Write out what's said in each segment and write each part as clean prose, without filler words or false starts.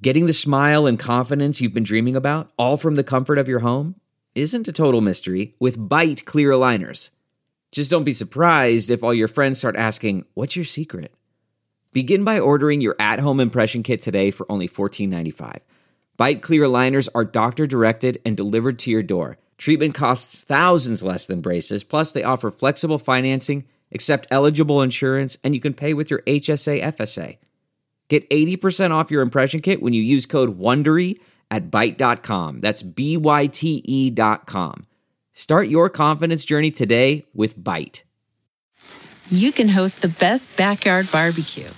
Getting the smile and confidence you've been dreaming about, all from the comfort of your home, isn't a total mystery with Byte clear aligners. Just don't be surprised if all your friends start asking, "What's your secret?" Begin by ordering your at-home impression kit today for only $14.95. Byte clear aligners are doctor-directed and delivered to your door. Treatment costs thousands less than braces, plus they offer flexible financing, accept eligible insurance, and you can pay with your HSA FSA. Get 80% off your impression kit when you use code WONDERY at Byte.com. That's BYTE.com. Start your confidence journey today with Byte. You can host the best backyard barbecue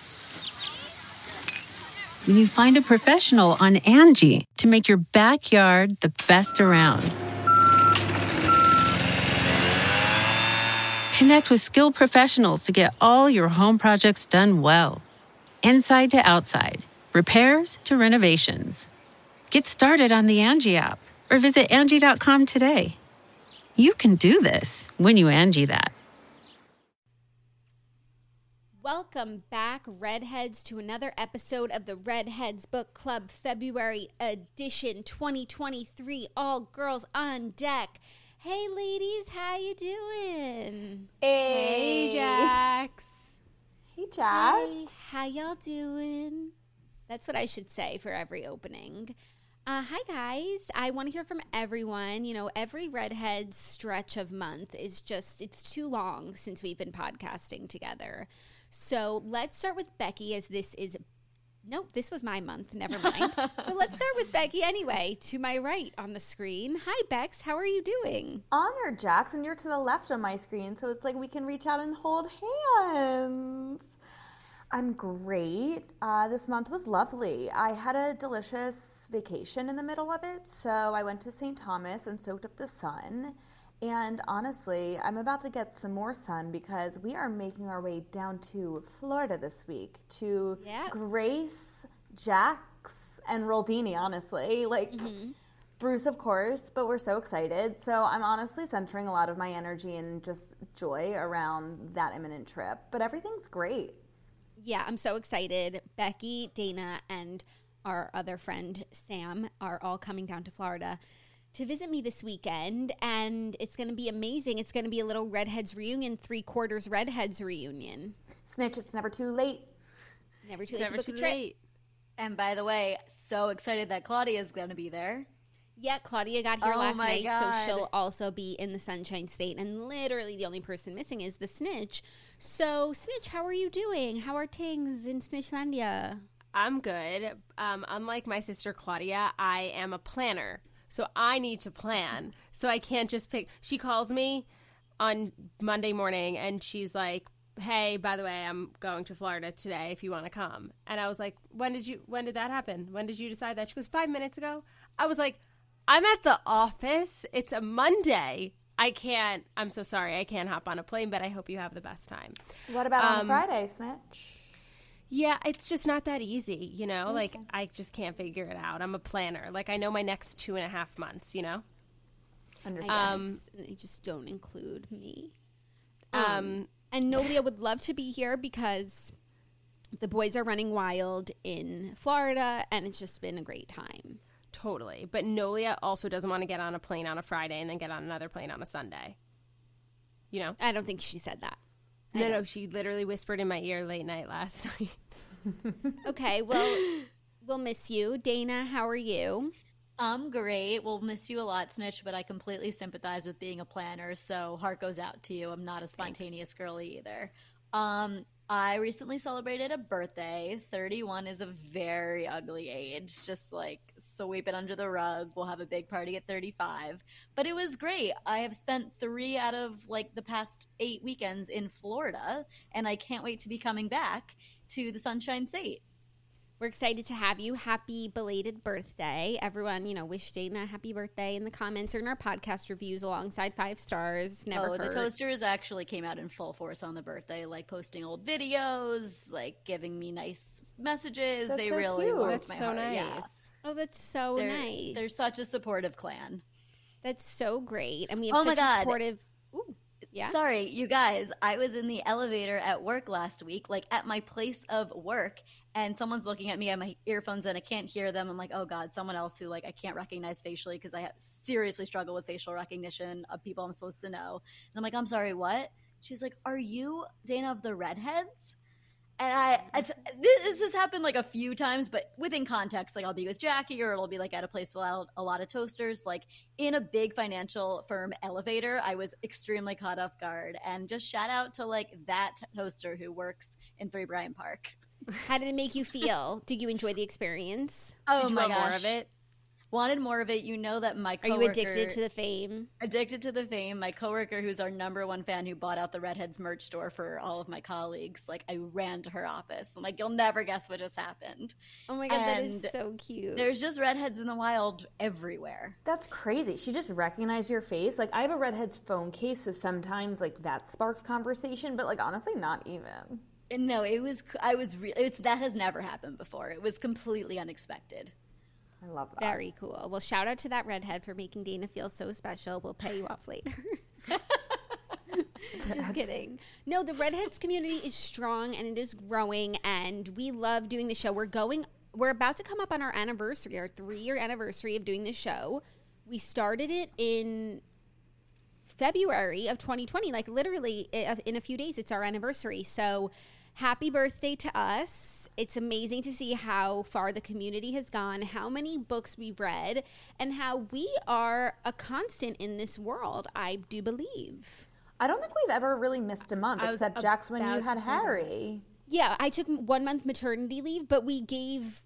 when you find a professional on Angie to make your backyard the best around. Connect with skilled professionals to get all your home projects done well. Inside to outside, repairs to renovations. Get started on the Angie app or visit Angie.com today. You can do this when you Angie that. Welcome back, Redheads, to another episode of the Redheads Book Club February edition 2023. All girls on deck. Hey, ladies, how you doing? Hey, Jax. Hey, Jax. Hey, how y'all doing? That's what I should say for every opening. Hi, guys. I want to hear from everyone. You know, every Redhead stretch of month is just, it's too long since we've been podcasting together. So let's start with Becky, as this was my month. Never mind. But let's start with Becky anyway, to my right on the screen. Hi, Bex. How are you doing? Honored, Jax, and you're to the left on my screen, so it's like we can reach out and hold hands. I'm great. This month was lovely. I had a delicious vacation in the middle of it, so I went to St. Thomas and soaked up the sun. And honestly, I'm about to get some more sun because we are making our way down to Florida this week to Grace, Jax, and Roldini, honestly. Bruce, of course, but we're so excited. So I'm honestly centering a lot of my energy and just joy around that imminent trip. But everything's great. Yeah, I'm so excited. Becky, Dana, and our other friend, Sam, are all coming down to Florida to visit me this weekend, and it's going to be amazing. It's going to be a little Redheads reunion, 3/4 Redheads reunion. Snitch, it's never too late. Never too late to book a trip. And by the way, so excited that Claudia's going to be there. Yeah, Claudia got here last night, so she'll also be in the Sunshine State, and literally the only person missing is the Snitch. So, Snitch, how are you doing? How are things in Snitchlandia? I'm good. Unlike my sister Claudia, I am a planner. So I need to plan. So I can't just pick. She calls me on Monday morning and she's like, "Hey, by the way, I'm going to Florida today if you want to come." And I was like, when did that happen? When did you decide that? She goes, 5 minutes ago. I was like, I'm at the office. It's a Monday. I'm so sorry. I can't hop on a plane, but I hope you have the best time. What about on Friday, Snitch? Yeah, it's just not that easy, you know? Okay. Like, I just can't figure it out. I'm a planner. Like, I know my next 2.5 months, you know? Understand. They just don't include me. And Nolia would love to be here because the boys are running wild in Florida, and it's just been a great time. Totally. But Nolia also doesn't want to get on a plane on a Friday and then get on another plane on a Sunday. You know? I don't think she said that. No, she literally whispered in my ear late night last night. Okay, well, we'll miss you. Dana, how are you? I'm great. We'll miss you a lot, Snitch, but I completely sympathize with being a planner, so heart goes out to you. I'm not a spontaneous girly either. I recently celebrated a birthday. 31 is a very ugly age. Just sweep it under the rug. We'll have a big party at 35. But it was great. I have spent 3 out of the past 8 weekends in Florida, and I can't wait to be coming back to the Sunshine State. We're excited to have you. Happy belated birthday. Everyone, wish Dana a happy birthday in the comments or in our podcast reviews alongside 5 stars. Never hurt. The toasters actually came out in full force on the birthday, posting old videos, giving me nice messages. That's they so really cute. warmed That's my so heart. nice. Yeah. Oh, that's so nice. They're such a supportive clan. That's so great. And we have such a supportive... Ooh. Yeah. Sorry, you guys. I was in the elevator at work last week, at my place of work, and someone's looking at me, I have my earphones in, I can't hear them. I'm like, oh God, someone else who like I can't recognize facially because I seriously struggle with facial recognition of people I'm supposed to know. And I'm like, I'm sorry, what? She's like, are you Dana of the Redheads? And this has happened like a few times, but within context, like I'll be with Jackie or it'll be like at a place with a lot of toasters. Like in a big financial firm elevator, I was extremely caught off guard. And just shout out to like that toaster who works in 3 Bryant Park. How did it make you feel? Did you enjoy the experience? Oh Did you my want gosh. more of it? Wanted more of it. You know that my Are coworker... you addicted to the fame? Addicted to the fame. My coworker, who's our #1 fan, who bought out the Redheads merch store for all of my colleagues, like I ran to her office. I'm like, you'll never guess what just happened. Oh my God, that is And so cute. There's just Redheads in the wild everywhere. That's crazy. She just recognized your face. Like, I have a Redheads phone case, so sometimes, like, that sparks conversation, but, like, honestly, not even. No, that has never happened before. It was completely unexpected. I love that. Very cool. Well, shout out to that redhead for making Dana feel so special. We'll pay you off later. Just kidding. No, the redheads community is strong and it is growing, and we love doing the show. We're about to come up on our anniversary, our 3-year anniversary of doing the show. We started it in February of 2020, like literally in a few days, it's our anniversary. So happy birthday to us. It's amazing to see how far the community has gone, how many books we've read, and how we are a constant in this world, I do believe. I don't think we've ever really missed a month, except Jax when you about had to say Harry. Yeah, I took 1 month maternity leave, but we gave,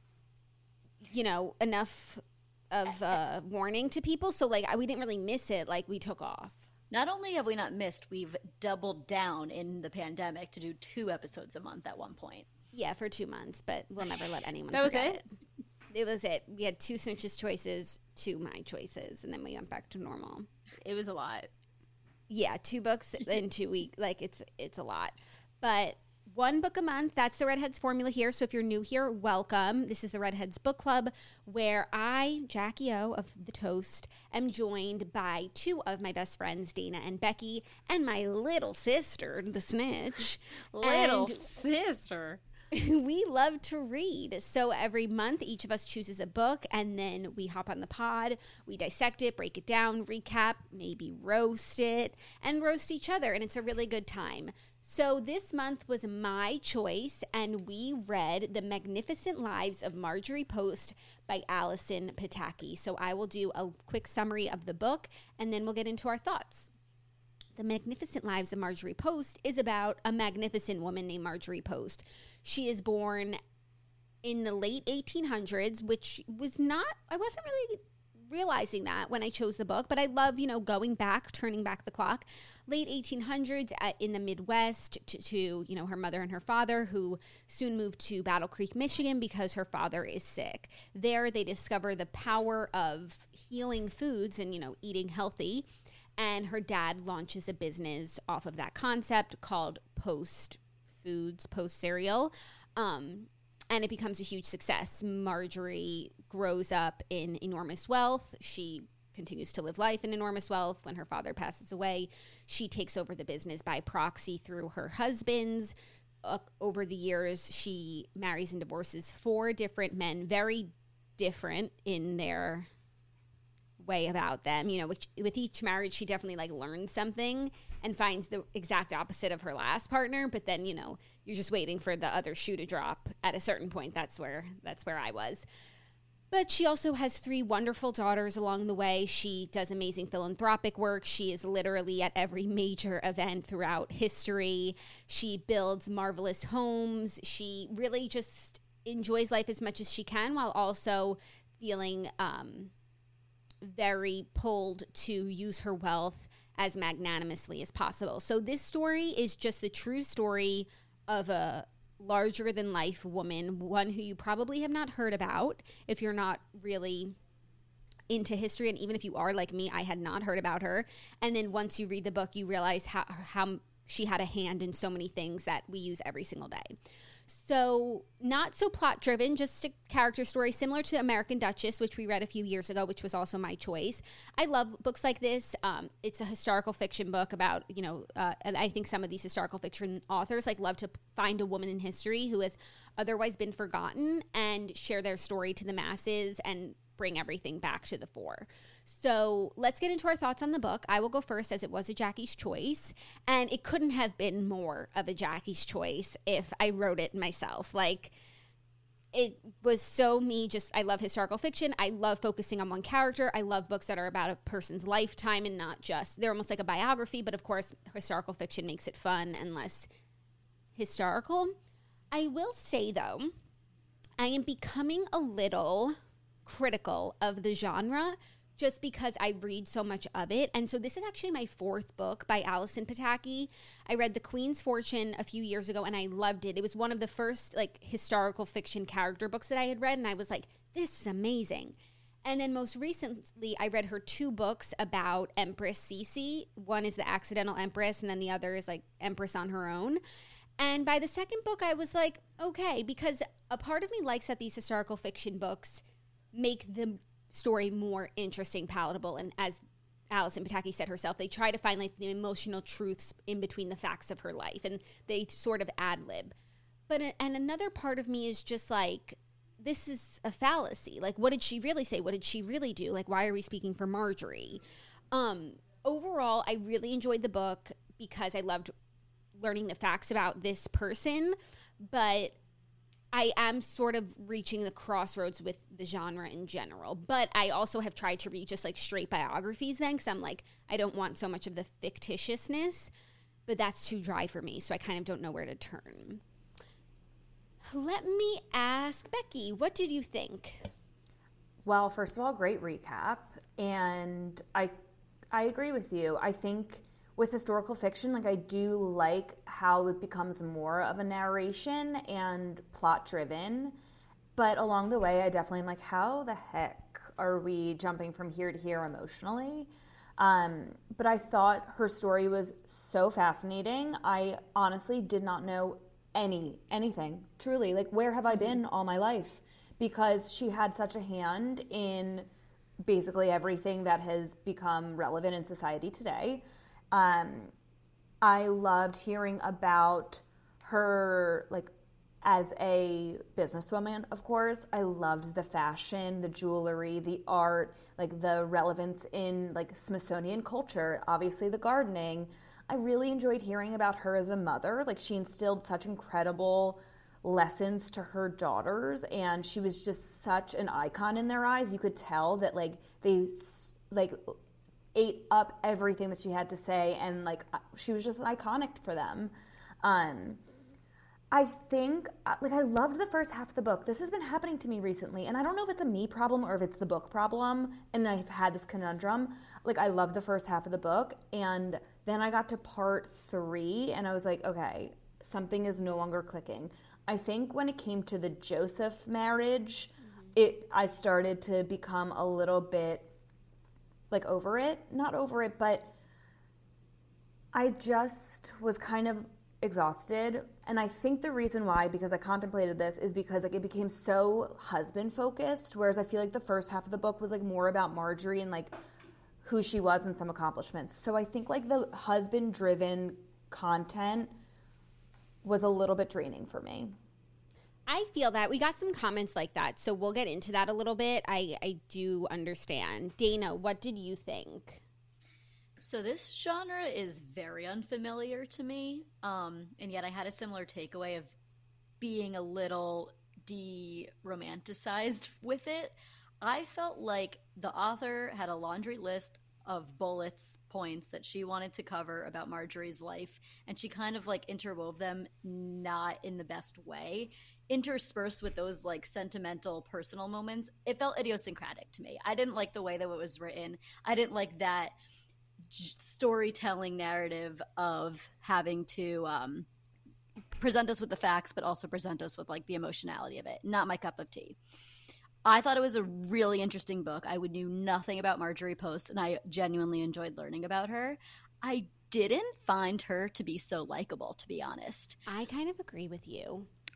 enough of warning to people. So, like, we didn't really miss it. Like, we took off. Not only have we not missed, we've doubled down in the pandemic to do 2 episodes a month at one point. Yeah, for 2 months, but we'll never let anyone That was forget it? It was it. We had 2 Snitch's choices, 2 my choices, and then we went back to normal. It was a lot. Yeah, 2 books in 2 weeks. Like, it's a lot. But 1 book a month, that's the Redheads formula here. So if you're new here, welcome. This is the Redheads Book Club, where I, Jackie O of The Toast, am joined by 2 of my best friends, Dana and Becky, and my little sister, the Snitch. Little And sister. we love to read. So every month, each of us chooses a book, and then we hop on the pod, we dissect it, break it down, recap, maybe roast it, and roast each other. And it's a really good time. So this month was my choice, and we read The Magnificent Lives of Marjorie Post by Allison Pataki. So I will do a quick summary of the book, and then we'll get into our thoughts. The Magnificent Lives of Marjorie Post is about a magnificent woman named Marjorie Post. She is born in the late 1800s, which was not, I wasn't really realizing that when I chose the book, but I love, going back, turning back the clock. Late 1800s in the Midwest to her mother and her father, who soon moved to Battle Creek, Michigan, because her father is sick. There they discover the power of healing foods and, eating healthy. And her dad launches a business off of that concept called Post Foods, Post Cereal. And it becomes a huge success. Marjorie grows up in enormous wealth. She continues to live life in enormous wealth. When her father passes away, she takes over the business by proxy through her husbands. Over the years, she marries and divorces 4 different men, very different in their way about them. With each marriage, she definitely learns something and finds the exact opposite of her last partner. But then, you're just waiting for the other shoe to drop at a certain point. That's where I was. But she also has 3 wonderful daughters along the way. She does amazing philanthropic work. She is literally at every major event throughout history. She builds marvelous homes. She really just enjoys life as much as she can, while also feeling very pulled to use her wealth as magnanimously as possible. So this story is just the true story of a larger than life woman, one who you probably have not heard about if you're not really into history. And even if you are like me, I had not heard about her. And then once you read the book, you realize how she had a hand in so many things that we use every single day. So not so plot driven, just a character story similar to American Duchess, which we read a few years ago, which was also my choice. I love books like this. It's a historical fiction book about, and I think some of these historical fiction authors love to find a woman in history who has otherwise been forgotten and share their story to the masses and bring everything back to the fore. So let's get into our thoughts on the book. I will go first, as it was a Jackie's choice, and it couldn't have been more of a Jackie's choice if I wrote it myself. It was so me. I love historical fiction. I love focusing on one character. I love books that are about a person's lifetime and not just, they're almost like a biography, but of course historical fiction makes it fun and less historical. I will say though, I am becoming a little critical of the genre just because I read so much of it. And so this is actually my fourth book by Allison Pataki. I read The Queen's Fortune a few years ago and I loved it. It was one of the first historical fiction character books that I had read, and I was like, this is amazing. And then most recently, I read her two books about Empress Sisi. One is The Accidental Empress, and then the other is Empress on Her Own. And by the second book, I was like, okay, because a part of me likes that these historical fiction books make the story more interesting, palatable, and as Allison Pataki said herself, they try to find the emotional truths in between the facts of her life, and they sort of ad-lib. And another part of me is just this is a fallacy. What did she really say? What did she really do? Why are we speaking for Marjorie? Overall, I really enjoyed the book because I loved learning the facts about this person, but I am sort of reaching the crossroads with the genre in general. But I also have tried to read just straight biographies then, because I'm I don't want so much of the fictitiousness, but that's too dry for me, so I kind of don't know where to turn. Let me ask Becky, what did you think? Well, first of all, great recap. And I agree with you. I think with historical fiction, I do like how it becomes more of a narration and plot driven. But along the way, I definitely am how the heck are we jumping from here to here emotionally? But I thought her story was so fascinating. I honestly did not know anything, truly. Where have I been all my life? Because she had such a hand in basically everything that has become relevant in society today. I loved hearing about her, as a businesswoman, of course. I loved the fashion, the jewelry, the art, the relevance in, Smithsonian culture, obviously the gardening. I really enjoyed hearing about her as a mother. She instilled such incredible lessons to her daughters, and she was just such an icon in their eyes. You could tell that, they, ate up everything that she had to say, and she was just iconic for them. I think I loved the first half of the book. This has been happening to me recently, and I don't know if it's a me problem or if it's the book problem, and I've had this conundrum. I loved the first half of the book, and then I got to part 3 and I was like, okay, something is no longer clicking. I think when it came to the Joseph marriage, I started to become a little bit over it, not over it, but I just was kind of exhausted. And I think the reason why, because I contemplated this, is because it became so husband focused, whereas I feel the first half of the book was more about Marjorie and who she was and some accomplishments. So I think the husband driven content was a little bit draining for me. I feel that. We got some comments like that, so we'll get into that a little bit. I do understand. Dana, what did you think? So this genre is very unfamiliar to me, and yet I had a similar takeaway of being a little de-romanticized with it. I felt like the author had a laundry list of bullets, points that she wanted to cover about Marjorie's life, and she kind of interwove them not in the best way, interspersed with those sentimental personal moments. It felt idiosyncratic to me. I didn't like the way that it was written. I didn't like that storytelling narrative of having to present us with the facts but also present us with the emotionality of it. Not my cup of tea. I thought it was a really interesting book. I knew nothing about Marjorie Post, and I genuinely enjoyed learning about her. I didn't find her to be so likable, to be honest. I kind of agree with you.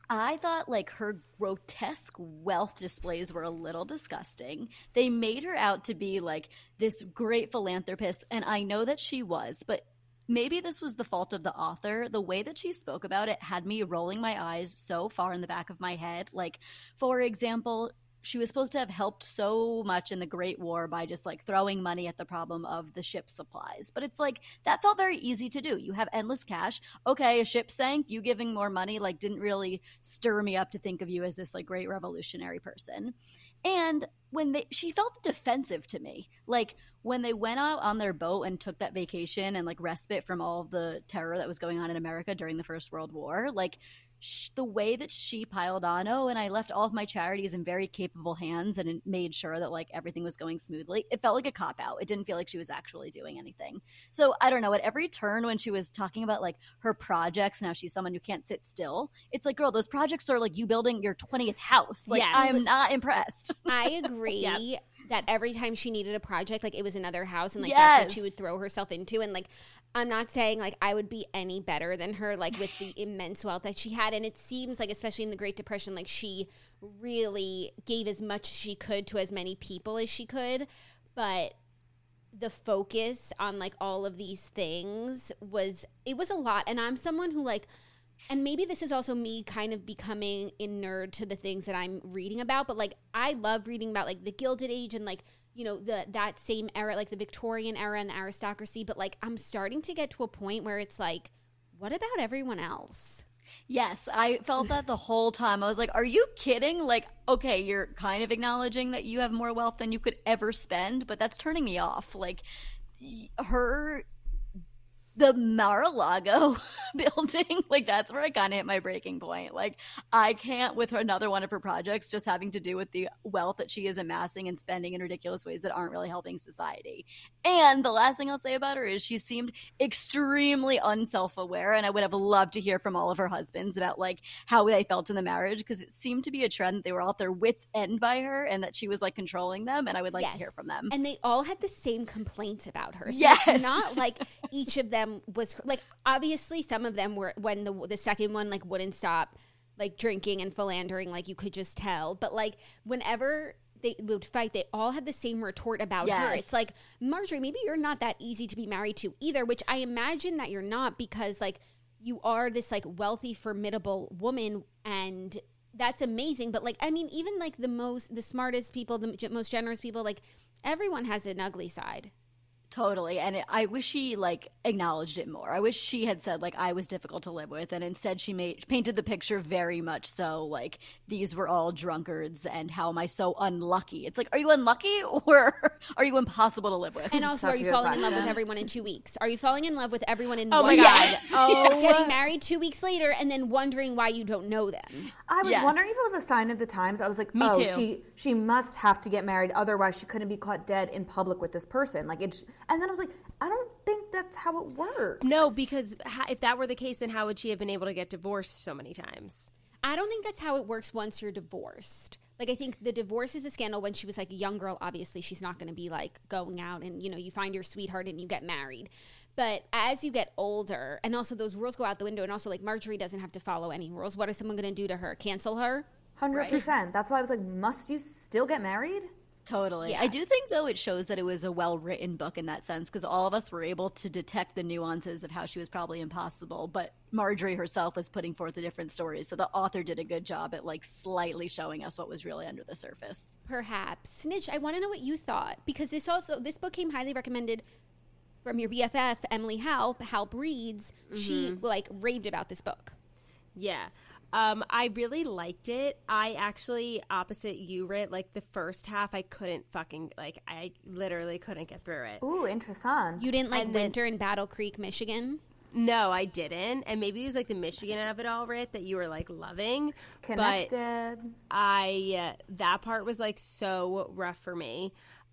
I thought like her grotesque wealth displays were a little disgusting. They made her out to be like this great philanthropist, and I know that she was, but maybe this was the fault of the author. The way that she spoke about it had me rolling my eyes so far in the back of my head. Like, for example, she was supposed to have helped so much in the Great War by just like throwing money at the problem of the ship's supplies. But it's like, that felt very easy to do. You have endless cash. Okay, a ship sank, you giving more money like didn't really stir me up to think of you as this like great revolutionary person. And she felt defensive to me. Like when they went out on their boat and took that vacation and like respite from all of the terror that was going on in America during the First World War, like the way that she piled on, and I left all of my charities in very capable hands and it made sure that like everything was going smoothly. It felt like a cop out. It didn't feel like she was actually doing anything. So I don't know, at every turn when she was talking about like her projects and how she's someone who can't sit still, it's like, girl, those projects are like you building your 20th house. Like, yes. I'm not impressed. I agree. Yep. That every time she needed a project, like it was another house and like yes. That's what she would throw herself into. And like, I'm not saying like I would be any better than her, like with the immense wealth that she had. And it seems like, especially in the Great Depression, like she really gave as much as she could to as many people as she could. But the focus on like all of these things it was a lot. And I'm someone who like, and maybe this is also me kind of becoming a nerd to the things that I'm reading about, but like I love reading about like the Gilded Age and like, you know, that same era, like the Victorian era and the aristocracy. But like I'm starting to get to a point where it's like, what about everyone else? Yes, I felt that the whole time. I was like, are you kidding? Like, okay, you're kind of acknowledging that you have more wealth than you could ever spend, but that's turning me off. Like the Mar-a-Lago building, like that's where I kind of hit my breaking point. Like I can't with another one of her projects just having to do with the wealth that she is amassing and spending in ridiculous ways that aren't really helping society. And the last thing I'll say about her is she seemed extremely unself-aware, and I would have loved to hear from all of her husbands about like how they felt in the marriage, because it seemed to be a trend that they were all at their wits' end by her and that she was like controlling them, and I would like to hear from them. And they all had the same complaints about her. So yes. It's not like each of them was like, obviously some of them were, when the second one like wouldn't stop like drinking and philandering, like you could just tell. But like whenever they would fight, they all had the same retort about her. It's like, Marjorie, maybe you're not that easy to be married to either, which I imagine that you're not, because like you are this like wealthy, formidable woman, and that's amazing. But like, I mean, even like the smartest people, the most generous people, like everyone has an ugly side. Totally. And I wish she like acknowledged it more. I wish she had said like I was difficult to live with, and instead she painted the picture very much so like these were all drunkards and how am I so unlucky. It's like, are you unlucky or are you impossible to live with? And also, are you falling in love with everyone in 2 weeks? Are you falling in love with everyone in 1 week? God. Yes. Oh, getting married 2 weeks later and then wondering why you don't know them. I was wondering if it was a sign of the times. I was like, Me too. she must have to get married, otherwise she couldn't be caught dead in public with this person. Like it's, and then I was like, I don't think that's how it works. No, because if that were the case, then how would she have been able to get divorced so many times? I don't think that's how it works once you're divorced. Like, I think the divorce is a scandal. When she was like a young girl, obviously she's not going to be like going out and, you know, you find your sweetheart and you get married. But as you get older, and also those rules go out the window, and also like Marjorie doesn't have to follow any rules. What is someone going to do to her? Cancel her? 100%. Right. That's why I was like, must you still get married? Totally. Yeah. I do think, though, it shows that it was a well-written book in that sense, because all of us were able to detect the nuances of how she was probably impossible, but Marjorie herself was putting forth a different story, so the author did a good job at, like, slightly showing us what was really under the surface. Perhaps. Snitch, I want to know what you thought, because this book came highly recommended from your BFF, Emily Halp reads. Mm-hmm. She, like, raved about this book. Yeah. I really liked it. I actually, opposite you, Rit, like the first half, I couldn't fucking, like, I literally couldn't get through it. Ooh, interesting. You didn't like Winter in Battle Creek, Michigan? No, I didn't. And maybe it was like the Michigan of it all, Rit, that you were like loving. Connected. But that part was like so rough for me.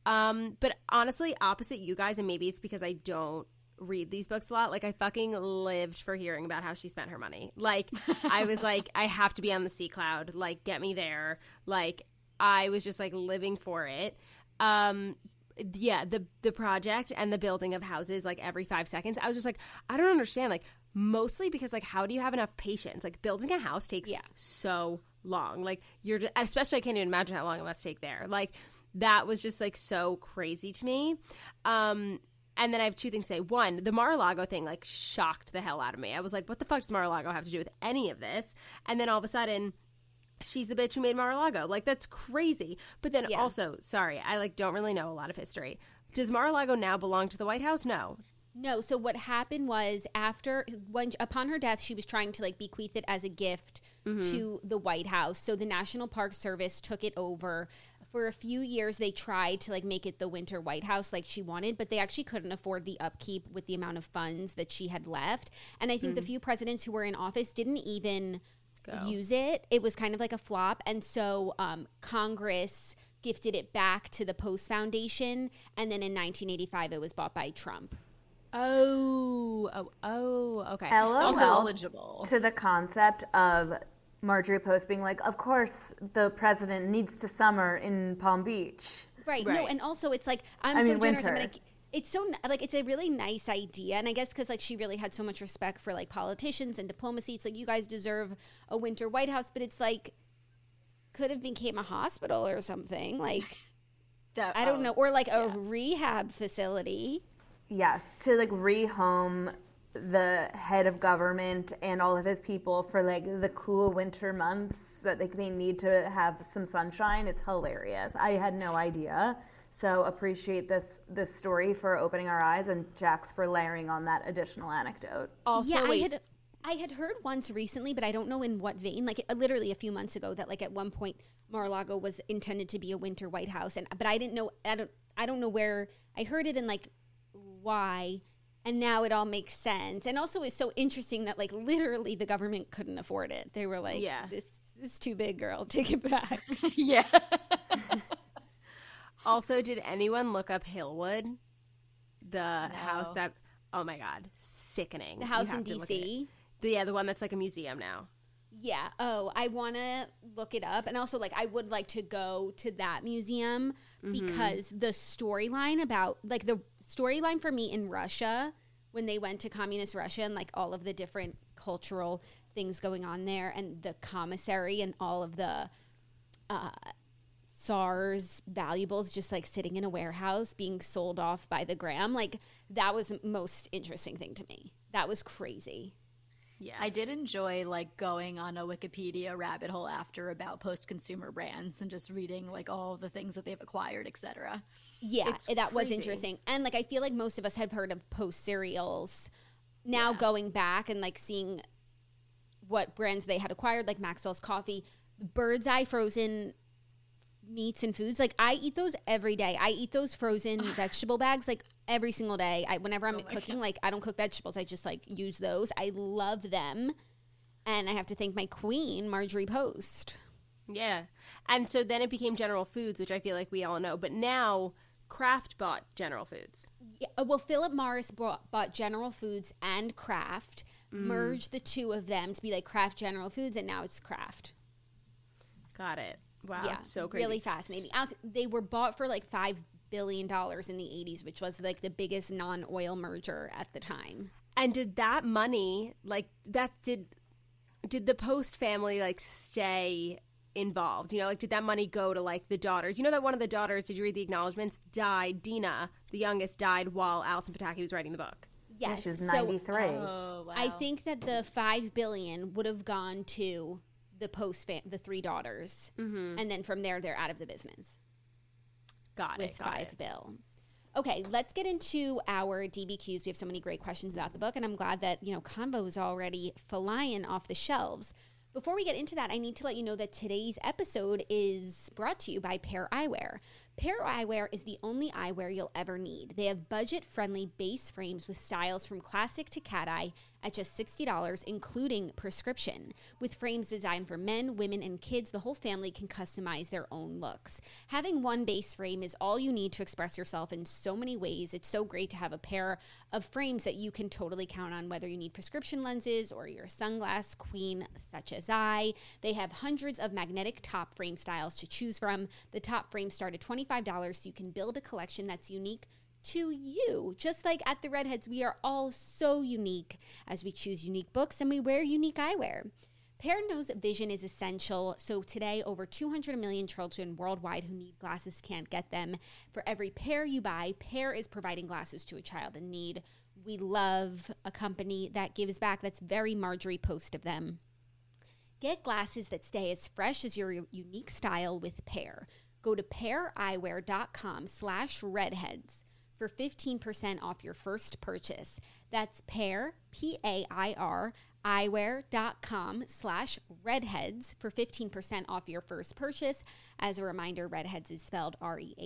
But honestly, opposite you guys, and maybe it's because I don't read these books a lot, like I fucking lived for hearing about how she spent her money. Like I was like, I have to be on the Sea Cloud, like get me there. Like I was just like living for it. Yeah, the project and the building of houses like every 5 seconds, I was just like, I don't understand, like mostly because, like, how do you have enough patience? Like, building a house takes so long. Like, especially I can't even imagine how long it must take there. Like, that was just, like, so crazy to me. And then I have two things to say. One, the Mar-a-Lago thing, like, shocked the hell out of me. I was like, what the fuck does Mar-a-Lago have to do with any of this? And then all of a sudden, she's the bitch who made Mar-a-Lago. Like, that's crazy. But then also, sorry, I, like, don't really know a lot of history. Does Mar-a-Lago now belong to the White House? No. No, so what happened was upon her death, she was trying to like bequeath it as a gift to the White House. So the National Park Service took it over. For a few years, they tried to like make it the Winter White House like she wanted, but they actually couldn't afford the upkeep with the amount of funds that she had left. And I think the few presidents who were in office didn't even use it. It was kind of like a flop. And so Congress gifted it back to the Post Foundation. And then in 1985, it was bought by Trump. Okay. LOL Also eligible to the concept of Marjorie Post being like, of course the president needs to summer in Palm Beach. Right. No, and also it's like, I'm so generous. I'm gonna, it's so, like, it's a really nice idea. And I guess because, like, she really had so much respect for, like, politicians and diplomacy. It's like, you guys deserve a winter White House. But it's like, could have became a hospital or something. Like, I don't know. Or, like, a rehab facility. Yes, to like rehome the head of government and all of his people for like the cool winter months that like they need to have some sunshine. It's hilarious. I had no idea. So appreciate this story for opening our eyes, and Jax for layering on that additional anecdote. Also, I had heard once recently, but I don't know in what vein, like literally a few months ago, that like at one point Mar-a-Lago was intended to be a winter White House, but I didn't know. I don't know where I heard it and like why, and now it all makes sense. And also it's so interesting that like literally the government couldn't afford it. They were like, this is too big, girl, take it back. Yeah. Also, did anyone look up Hillwood, the house that, oh my god, sickening, the house in DC? The one that's like a museum now. Yeah. Oh, I want to look it up. And also, like, I would like to go to that museum because the storyline about, like, the storyline for me in Russia, when they went to communist Russia and, like, all of the different cultural things going on there, and the commissary and all of the Tsar's valuables just, like, sitting in a warehouse being sold off by the gram. Like, that was the most interesting thing to me. That was crazy. Yeah, I did enjoy like going on a Wikipedia rabbit hole after about post-consumer brands and just reading like all the things that they've acquired, etc. Yeah, that was interesting. And like I feel like most of us had heard of Post cereals. Now going back and like seeing what brands they had acquired, like Maxwell's Coffee, Bird's Eye frozen meats and foods. Like I eat those every day. I eat those frozen vegetable bags like every single day. Whenever I'm cooking, like I don't cook vegetables. I just like use those. I love them. And I have to thank my queen, Marjorie Post. Yeah. And so then it became General Foods, which I feel like we all know. But now Kraft bought General Foods. Yeah, well, Philip Morris bought General Foods and Kraft, merged the two of them to be like Kraft General Foods, and now it's Kraft. Got it. Wow. Yeah, so crazy. Really fascinating. They were bought for like $5 billion in the 80s, which was like the biggest non-oil merger at the time. And did that money, like that, did the Post family like stay involved? You know, like did that money go to like the daughters? You know that one of the daughters, did you read the acknowledgments, died, Dina, the youngest, died while Alison Pataki was writing the book. Yes. Yeah, she was 93. Oh, wow. I think that the $5 billion would have gone to the Post the three daughters. Mm-hmm. And then from there, they're out of the business. Got it. With $5 billion. Okay, let's get into our DBQs. We have so many great questions about the book, and I'm glad that, you know, Convo is already flying off the shelves. Before we get into that, I need to let you know that today's episode is brought to you by Pair Eyewear. Pair Eyewear is the only eyewear you'll ever need. They have budget-friendly base frames with styles from classic to cat eye at just $60, including prescription. With frames designed for men, women, and kids, the whole family can customize their own looks. Having one base frame is all you need to express yourself in so many ways. It's so great to have a pair of frames that you can totally count on, whether you need prescription lenses or you're a sunglass queen such as I. They have hundreds of magnetic top frame styles to choose from. The top frames start at $25, so you can build a collection that's unique to you. Just like at the Redheads, we are all so unique as we choose unique books and we wear unique eyewear. Pair knows vision is essential, so today over 200 million children worldwide who need glasses can't get them. For every pair you buy, Pair is providing glasses to a child in need. We love a company that gives back. That's very Marjorie Post of them. Get glasses that stay as fresh as your unique style with Pair. Go to paireyewear.com/redheads for 15% off your first purchase. That's Pair, P-A-I-R, eyewear.com/redheads for 15% off your first purchase. As a reminder, Redheads is spelled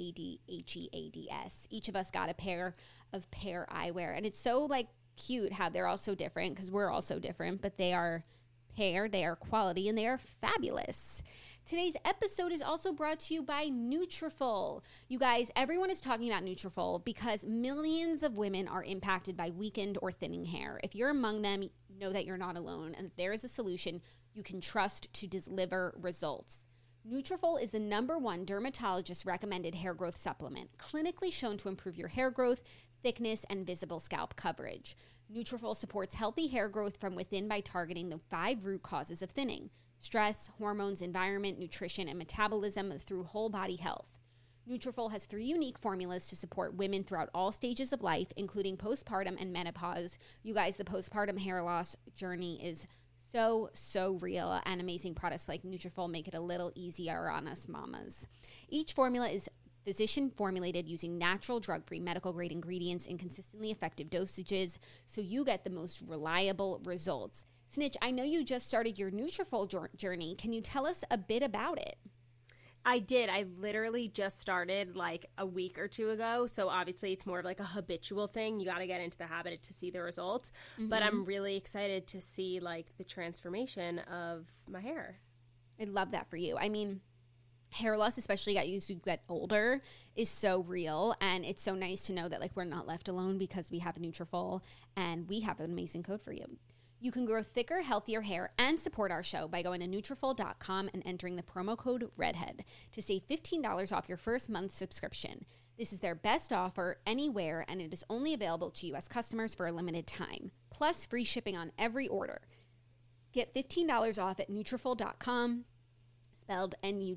READHEADS. Each of us got a pair of Pair eyewear. And it's so like cute how they're all so different because we're all so different, but they are Pair, they are quality, and they are fabulous. Today's episode is also brought to you by Nutrafol. You guys, everyone is talking about Nutrafol because millions of women are impacted by weakened or thinning hair. If you're among them, know that you're not alone, and if there is a solution you can trust to deliver results. Nutrafol is the #1 dermatologist recommended hair growth supplement, clinically shown to improve your hair growth, thickness, and visible scalp coverage. Nutrafol supports healthy hair growth from within by targeting the 5 root causes of thinning: stress, hormones, environment, nutrition, and metabolism through whole body health. Nutrafol has 3 unique formulas to support women throughout all stages of life, including postpartum and menopause. You guys, the postpartum hair loss journey is so real, and amazing products like Nutrafol make it a little easier on us mamas. Each formula is physician formulated using natural, drug-free, medical-grade ingredients in consistently effective dosages, so you get the most reliable results. Snitch, I know you just started your Nutrafol journey. Can you tell us a bit about it? I did. I literally just started like a week or 2 ago. So obviously it's more of like a habitual thing. You got to get into the habit to see the results. Mm-hmm. But I'm really excited to see like the transformation of my hair. I love that for you. I mean, hair loss, especially as you get older, is so real. And it's so nice to know that like we're not left alone because we have Nutrafol and we have an amazing code for you. You can grow thicker, healthier hair and support our show by going to Nutrafol.com and entering the promo code REDHEAD to save $15 off your first month subscription. This is their best offer anywhere, and it is only available to U.S. customers for a limited time, plus free shipping on every order. Get $15 off at Nutrafol.com, spelled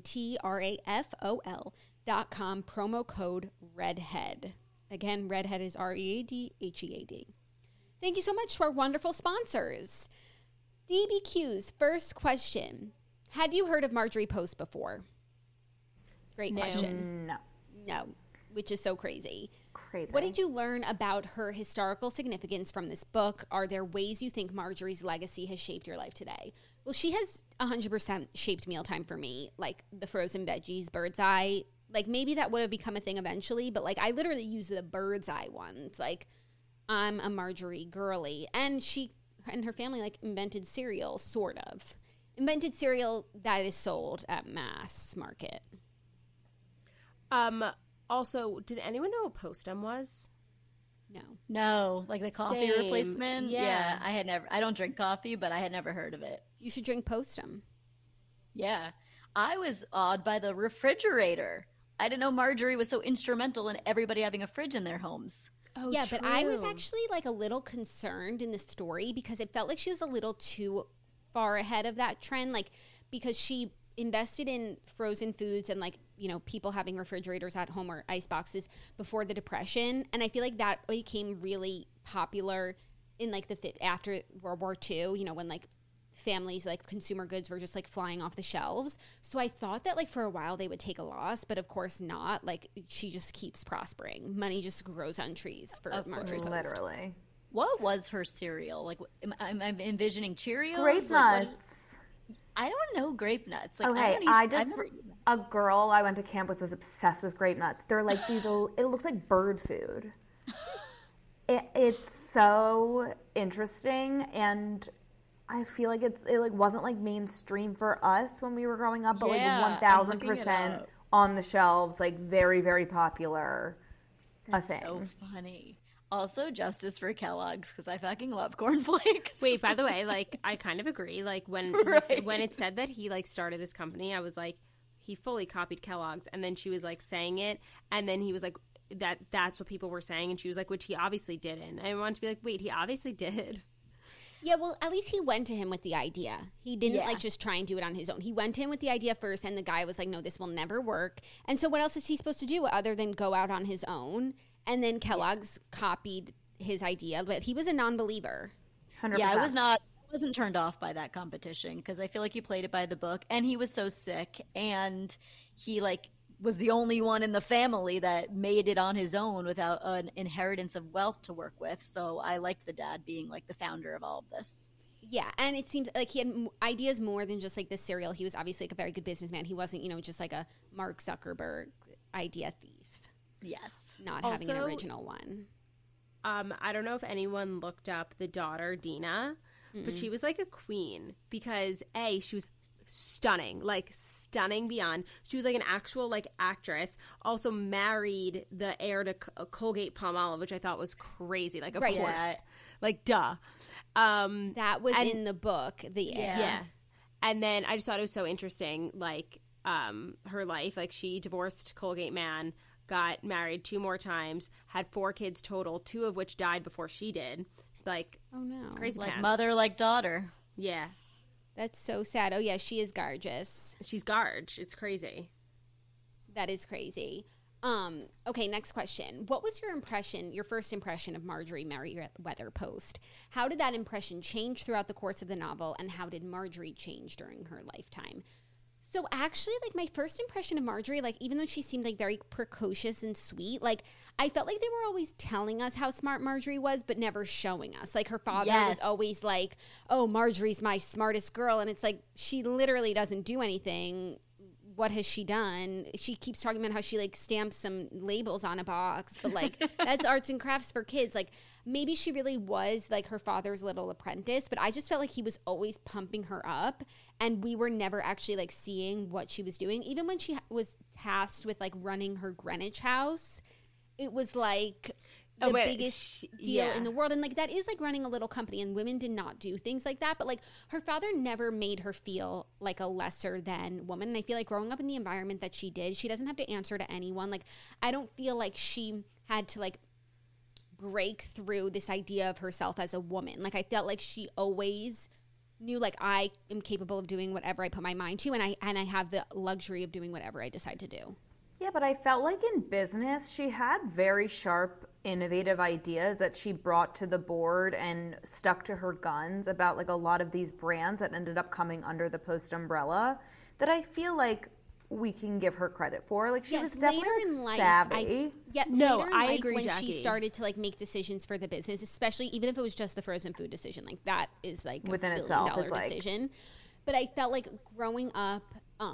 Nutrafol.com, promo code REDHEAD. Again, REDHEAD is READHEAD. Thank you so much to our wonderful sponsors. DBQ's first question. Had you heard of Marjorie Post before? Great question. No, which is so crazy. What did you learn about her historical significance from this book? Are there ways you think Marjorie's legacy has shaped your life today? Well, she has 100% shaped mealtime for me, like the frozen veggies, bird's eye. Like maybe that would have become a thing eventually, but like I literally use the bird's eye ones. Like I'm a Marjorie girly. And she and her family like invented cereal, sort of. Invented cereal that is sold at mass market. Also, did anyone know what Postum was? No, like the coffee Same. replacement. Yeah. I don't drink coffee, but I had never heard of it. You should drink Postum. Yeah, I was awed by the refrigerator. I didn't know Marjorie was so instrumental in everybody having a fridge in their homes. Oh, yeah, true. but I was actually like a little concerned in the story because it felt like she was a little too far ahead of that trend, like because she invested in frozen foods and like, you know, people having refrigerators at home or ice boxes before the Depression. And I feel like that became really popular in like after World War II, you know, when like families, like consumer goods were just like flying off the shelves. So I thought that like for a while they would take a loss, but of course not. Like she just keeps prospering. Money just grows on trees for Marjorie Post. Literally. What was her cereal? Like, I'm envisioning Cheerios? Grape like, nuts. I don't know grape nuts. Like, Okay, I've never eaten them. a girl I went to camp with was obsessed with grape nuts. They're like these, it looks like bird food. It's so interesting, and I feel like it like wasn't like mainstream for us when we were growing up, but Yeah, like I'm looking it 1000% up. on the shelves, like very, very popular. That's a thing. so funny. Also, justice for Kellogg's, because I fucking love cornflakes. Wait, by the way, like I kind of agree. Like when Right. when it said that he like started this company, I was like, he fully copied Kellogg's, and then she was like saying it, and then he was like, that's what people were saying. And she was like, which he obviously didn't. And I wanted to be like, wait, he obviously did. Yeah, well, at least he went to him with the idea. He didn't like just try and do it on his own. He went to him with the idea first, and the guy was like, no, this will never work. And so what else is he supposed to do other than go out on his own? And then Kellogg's copied his idea, but he was a non-believer. 100%. Yeah, wasn't turned off by that competition because I feel like he played it by the book, and he was so sick, and he like was the only one in the family that made it on his own without an inheritance of wealth to work with. So I liked the dad being like the founder of all of this. Yeah, and it seemed like he had ideas more than just like the cereal. He was obviously like a very good businessman. He wasn't, just like a Mark Zuckerberg idea thief. Yes. Not having an original one. I don't know if anyone looked up the daughter, Dina, but she was like a queen because she was stunning beyond. She was like an actual like actress, also married the heir to Colgate Palmolive, which I thought was crazy. Like, of course. Yeah. Like, duh. That was in the book, the heir. Yeah. And then I just thought it was so interesting, like, her life. Like, she divorced Colgate man, got married 2 more times, had 4 kids total, 2 of which died before she did. Like, oh no, crazy like pants. mother, like daughter. Yeah. That's so sad. Oh, yeah, she is gorgeous. She's Garge. It's crazy. That is crazy. Okay, next question. What was your first impression of Marjorie Merriweather Post? How did that impression change throughout the course of the novel, and how did Marjorie change during her lifetime? So actually, like, my first impression of Marjorie, like, even though she seemed like very precocious and sweet, like, I felt like they were always telling us how smart Marjorie was, but never showing us. Like, her father was always like, oh, Marjorie's my smartest girl. And it's like, she literally doesn't do anything. What has she done? She keeps talking about how she like stamps some labels on a box, but like that's arts and crafts for kids. Like, maybe she really was like her father's little apprentice, but I just felt like he was always pumping her up, and we were never actually like seeing what she was doing. Even when she was tasked with like running her Greenwich house, it was like the biggest deal in the world. And like, that is like running a little company, and women did not do things like that. But like, her father never made her feel like a lesser than woman. And I feel like growing up in the environment that she did, she doesn't have to answer to anyone. Like, I don't feel like she had to like break through this idea of herself as a woman. Like, I felt like she always knew, like, I am capable of doing whatever I put my mind to, and I have the luxury of doing whatever I decide to do. Yeah, but I felt like in business, she had very sharp, innovative ideas that she brought to the board and stuck to her guns about like a lot of these brands that ended up coming under the Post umbrella that I feel like we can give her credit for. Like, she was definitely like, savvy. I agree, when Jackie. She started to like make decisions for the business, especially even if it was just the frozen food decision. Like, that is like within $1 itself billion is decision. But I felt like growing up,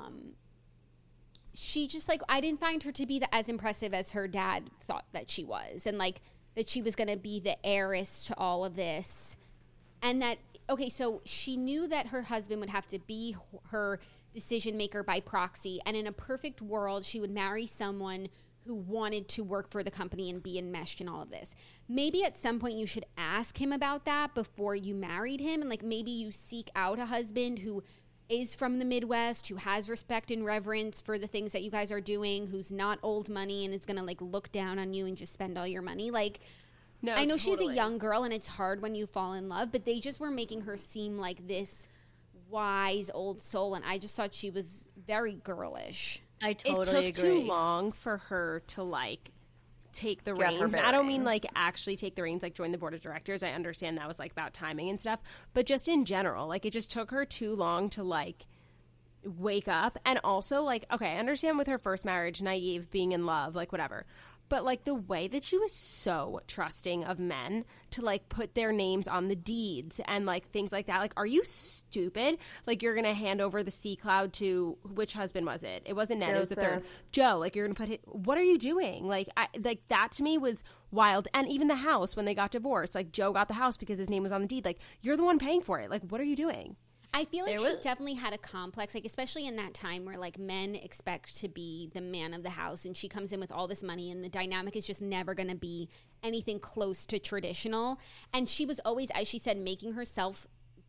she just like, I didn't find her to be as impressive as her dad thought that she was, and like that she was going to be the heiress to all of this. And that, okay, so she knew that her husband would have to be her decision maker by proxy, and in a perfect world she would marry someone who wanted to work for the company and be enmeshed in all of this. Maybe at some point you should ask him about that before you married him, and like maybe you seek out a husband who is from the Midwest, who has respect and reverence for the things that you guys are doing, who's not old money and is gonna like look down on you and just spend all your money. Like, no, I know totally. She's a young girl and it's hard when you fall in love, but they just were making her seem like this wise old soul, and I just thought she was very girlish. I totally agree. It took agree. too long for her to like take the reins. I don't mean like actually take the reins, like join the board of directors. I understand that was like about timing and stuff, but just in general, like it just took her too long to like wake up. And also like, okay, I understand with her first marriage, naive, being in love, like whatever. But like the way that she was so trusting of men to like put their names on the deeds and like things like that. Like, are you stupid? Like, you're going to hand over the Sea Cloud to, which husband was it? It wasn't Ned, Joseph. It was the third. Joe. Like, you're going to put it, what are you doing? Like, like that to me was wild. And even the house, when they got divorced, like Joe got the house because his name was on the deed. Like, you're the one paying for it. Like, what are you doing? I feel like she definitely had a complex, like especially in that time where like men expect to be the man of the house, and she comes in with all this money, and the dynamic is just never going to be anything close to traditional. And she was always, as she said, making herself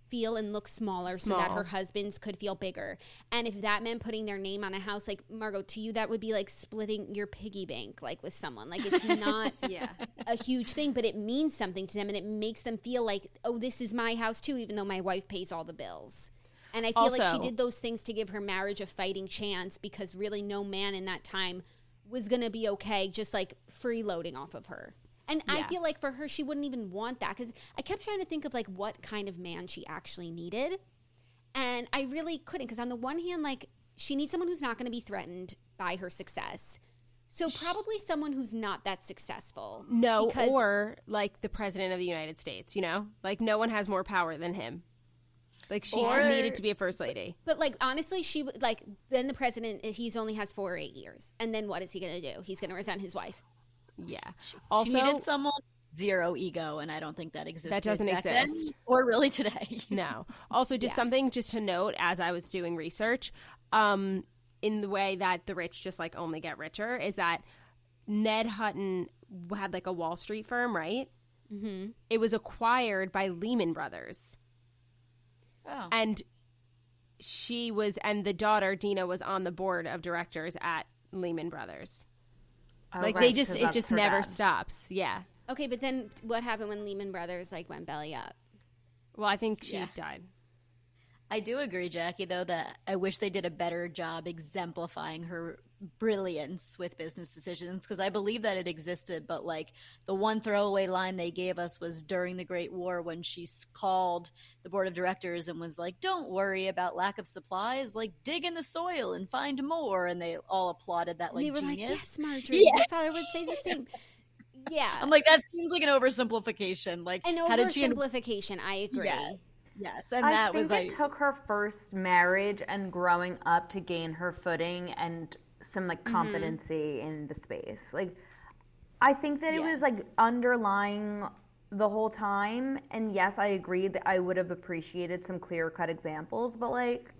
feel and look smaller so that her husbands could feel bigger. And if that meant putting their name on a house, like, Margot, to you, that would be like splitting your piggy bank, like, with someone. Like, it's not a huge thing, but it means something to them, and it makes them feel like, oh, this is my house too, even though my wife pays all the bills. And I feel like she did those things to give her marriage a fighting chance, because really no man in that time was going to be okay just like freeloading off of her. And I feel like for her, she wouldn't even want that, because I kept trying to think of like what kind of man she actually needed. And I really couldn't, because on the one hand, like, she needs someone who's not going to be threatened by her success. So probably someone who's not that successful. No, or like the president of the United States, you know? Like, no one has more power than him. Like, she needed to be a first lady. But, like, honestly, then the president, he only has 4 or 8 years. And then what is he going to do? He's going to resent his wife. Yeah. Also, she needed someone zero ego, and I don't think that existed. That doesn't back exist. Then, or really today. No. Also, just something just to note as I was doing research, in the way that the rich just, like, only get richer, is that Ned Hutton had, like, a Wall Street firm, right? Mm-hmm. It was acquired by Lehman Brothers. Oh. And the daughter, Dina, was on the board of directors at Lehman Brothers. Oh, like, right, it just never stops. Yeah. Okay, but then what happened when Lehman Brothers, like, went belly up? Well, I think she died. I do agree, Jackie, though, that I wish they did a better job exemplifying her brilliance with business decisions, because I believe that it existed, but, like, the one throwaway line they gave us was during the Great War when she called the board of directors and was like, don't worry about lack of supplies, like, dig in the soil and find more, and they all applauded that, like, they were genius. Like, yes, Marjorie, your father would say the same. Yeah. I'm like, that seems like an oversimplification. Like, an oversimplification, I agree. Yes, and I think it took her first marriage and growing up to gain her footing and some, like, competency in the space. Like, I think that it was, like, underlying the whole time. And yes, I agree that I would have appreciated some clear-cut examples, but, like,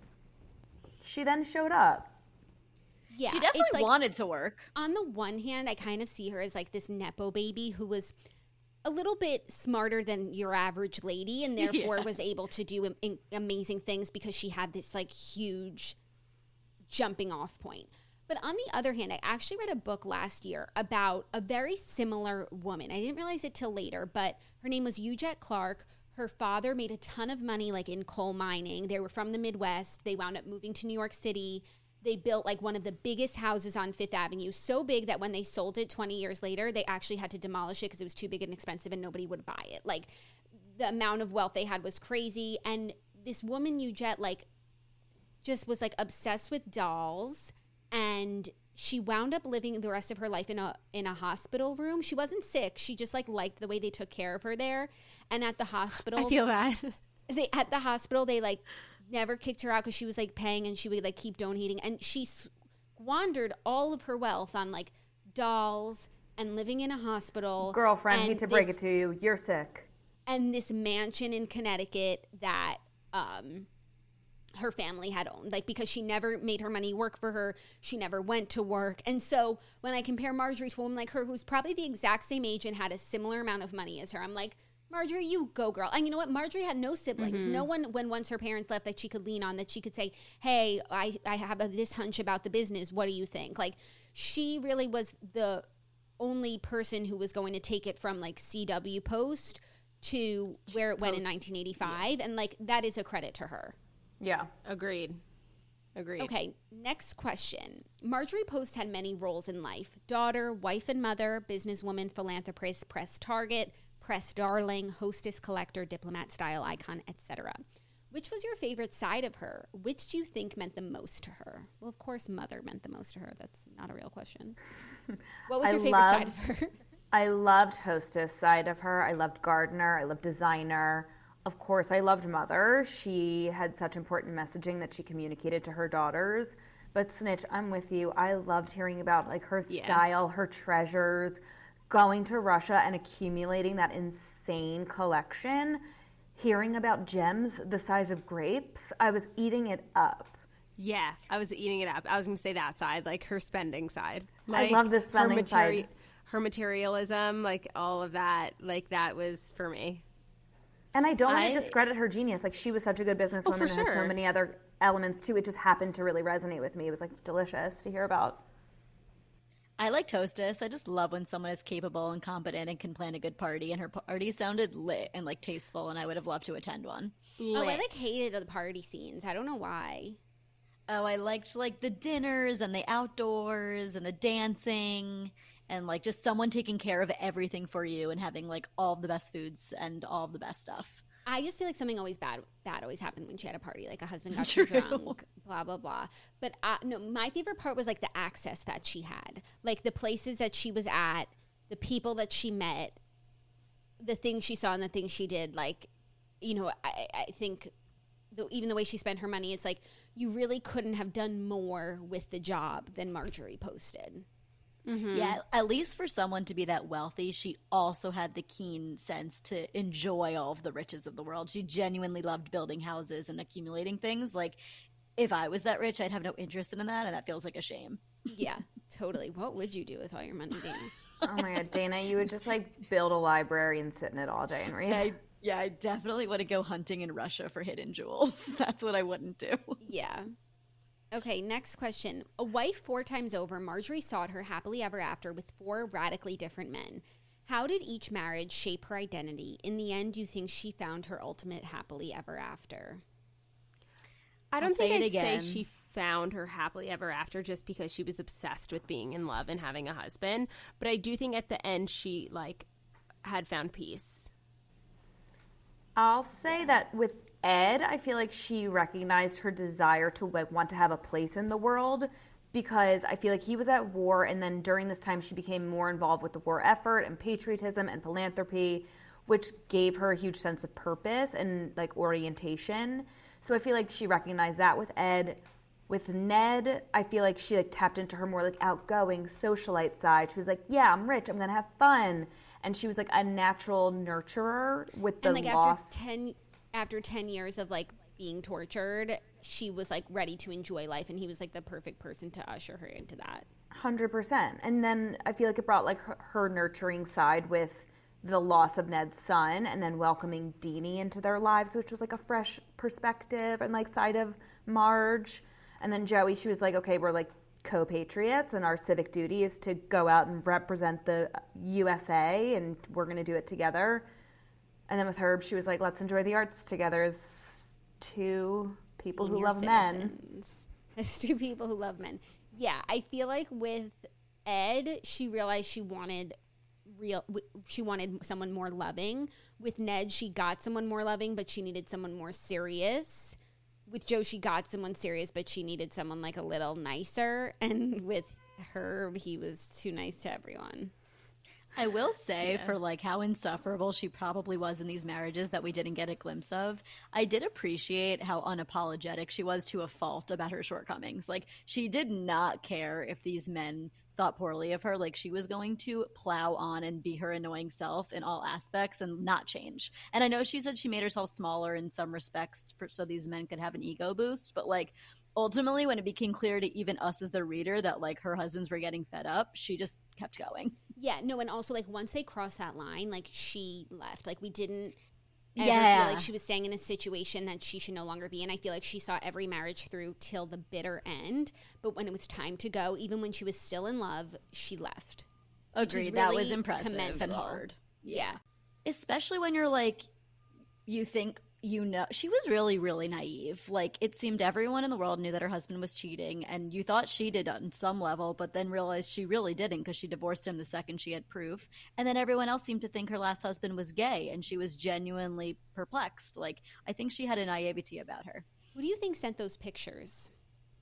she then showed up. Yeah, she definitely wanted to work. On the one hand, I kind of see her as, like, this Nepo baby who was a little bit smarter than your average lady, and therefore was able to do amazing things because she had this, like, huge jumping off point. But on the other hand, I actually read a book last year about a very similar woman. I didn't realize it till later, but her name was Eugette Clark. Her father made a ton of money, like, in coal mining. They were from the Midwest. They wound up moving to New York City. They built, like, one of the biggest houses on Fifth Avenue, so big that when they sold it 20 years later, they actually had to demolish it because it was too big and expensive and nobody would buy it. Like, the amount of wealth they had was crazy. And this woman, Eugette, like, just was, like, obsessed with dolls. And she wound up living the rest of her life in a hospital room. She wasn't sick. She just, like, liked the way they took care of her there. And at the hospital, I feel that. At the hospital, they, like, never kicked her out because she was, like, paying, and she would, like, keep donating. And she squandered all of her wealth on, like, dolls and living in a hospital. Girlfriend, hate to break it to you, you're sick. And this mansion in Connecticut that her family had owned, like, because she never made her money work for her. She never went to work. And so when I compare Marjorie to a woman like her, who's probably the exact same age and had a similar amount of money as her, I'm like, Marjorie, you go, girl. And you know what? Marjorie had no siblings. No one, when once her parents left, that she could lean on, that she could say, hey, I have this hunch about the business. What do you think? Like, she really was the only person who was going to take it from, like, CW Post to where it went in 1985. Yeah. And, like, that is a credit to her. Yeah. Agreed. Okay, next question. Marjorie Post had many roles in life: daughter, wife and mother, businesswoman, philanthropist, press target, press darling, hostess, collector, diplomat, style icon, etc. Which was your favorite side of her? Which do you think meant the most to her? Well, of course, mother meant the most to her. That's not a real question. What was your favorite side of her? I loved hostess side of her. I loved gardener. I loved designer. Of course, I loved mother. She had such important messaging that she communicated to her daughters. But Snitch, I'm with you. I loved hearing about, like, her style, her treasures, going to Russia and accumulating that insane collection, hearing about gems the size of grapes. I was eating it up. Yeah, I was eating it up. I was going to say that side, like her spending side. Like, I love the spending side. Her materialism, like all of that, like that was for me. And I don't want to discredit her genius. Like, she was such a good businesswoman and had so many other elements too. It just happened to really resonate with me. It was like delicious to hear about. I like Hostess. I just love when someone is capable and competent and can plan a good party. And her party sounded lit and like tasteful, and I would have loved to attend one. Oh, I like hated the party scenes. I don't know why. Oh, I liked like the dinners and the outdoors and the dancing and like just someone taking care of everything for you and having like all of the best foods and all of the best stuff. I just feel like something always bad always happened when she had a party. Like a husband got too drunk, blah, blah, blah. But no, my favorite part was like the access that she had. Like the places that she was at, the people that she met, the things she saw and the things she did. Like, you know, I think even the way she spent her money, it's like you really couldn't have done more with the job than Marjorie posted. Mm-hmm. Yeah, at least for someone to be that wealthy, she also had the keen sense to enjoy all of the riches of the world. She genuinely loved building houses and accumulating things. Like, if I was that rich, I'd have no interest in that, and that feels like a shame. Yeah, totally. What would you do with all your money, Dana? Oh my God, Dana, you would just like build a library and sit in it all day and read. I definitely want to go hunting in Russia for hidden jewels. That's what I wouldn't do. Yeah. Okay, next question. A wife 4 times over, Marjorie sought her happily ever after with 4 radically different men. How did each marriage shape her identity? In the end, do you think she found her ultimate happily ever after? I don't think I'd say she found her happily ever after just because she was obsessed with being in love and having a husband. But I do think at the end she like had found peace. I'll say that with Ed, I feel like she recognized her desire to like want to have a place in the world, because I feel like he was at war, and then during this time she became more involved with the war effort and patriotism and philanthropy, which gave her a huge sense of purpose and like orientation. So I feel like she recognized that with Ed. With Ned, I feel like she like tapped into her more like outgoing socialite side. She was like, yeah, I'm rich, I'm gonna have fun. And she was like a natural nurturer with the and, like, loss. After 10 years of like being tortured, she was like ready to enjoy life, and he was like the perfect person to usher her into that. 100%. And then I feel like it brought like her nurturing side with the loss of Ned's son, and then welcoming Deanie into their lives, which was like a fresh perspective and like side of Marge. And then Joey, she was like, okay, we're like co-patriots, and our civic duty is to go out and represent the USA, and we're going to do it together. And then with Herb, she was like, let's enjoy the arts together as 2 people who love men. As 2 people who love men. Yeah, I feel like with Ed, she realized she wanted someone more loving. With Ned, she got someone more loving, but she needed someone more serious. With Joe, she got someone serious, but she needed someone like a little nicer. And with Herb, he was too nice to everyone. I will say, for like how insufferable she probably was in these marriages that we didn't get a glimpse of, I did appreciate how unapologetic she was to a fault about her shortcomings. Like, she did not care if these men thought poorly of her. Like, she was going to plow on and be her annoying self in all aspects and not change. And I know she said she made herself smaller in some respects so these men could have an ego boost, but like, ultimately, when it became clear to even us as the reader that like her husbands were getting fed up, she just kept going. Yeah, no, and also like once they crossed that line, like she left. Like we didn't ever feel like she was staying in a situation that she should no longer be in. I feel like she saw every marriage through till the bitter end. But when it was time to go, even when she was still in love, she left. Agreed. Really that was impressive commendable. and hard. Yeah. Especially when you're like, you think, you know, she was really, really naive. Like, it seemed everyone in the world knew that her husband was cheating, and you thought she did on some level, but then realized she really didn't because she divorced him the second she had proof. And then everyone else seemed to think her last husband was gay, and she was genuinely perplexed. Like, I think she had a naivety about her. Who do you think sent those pictures?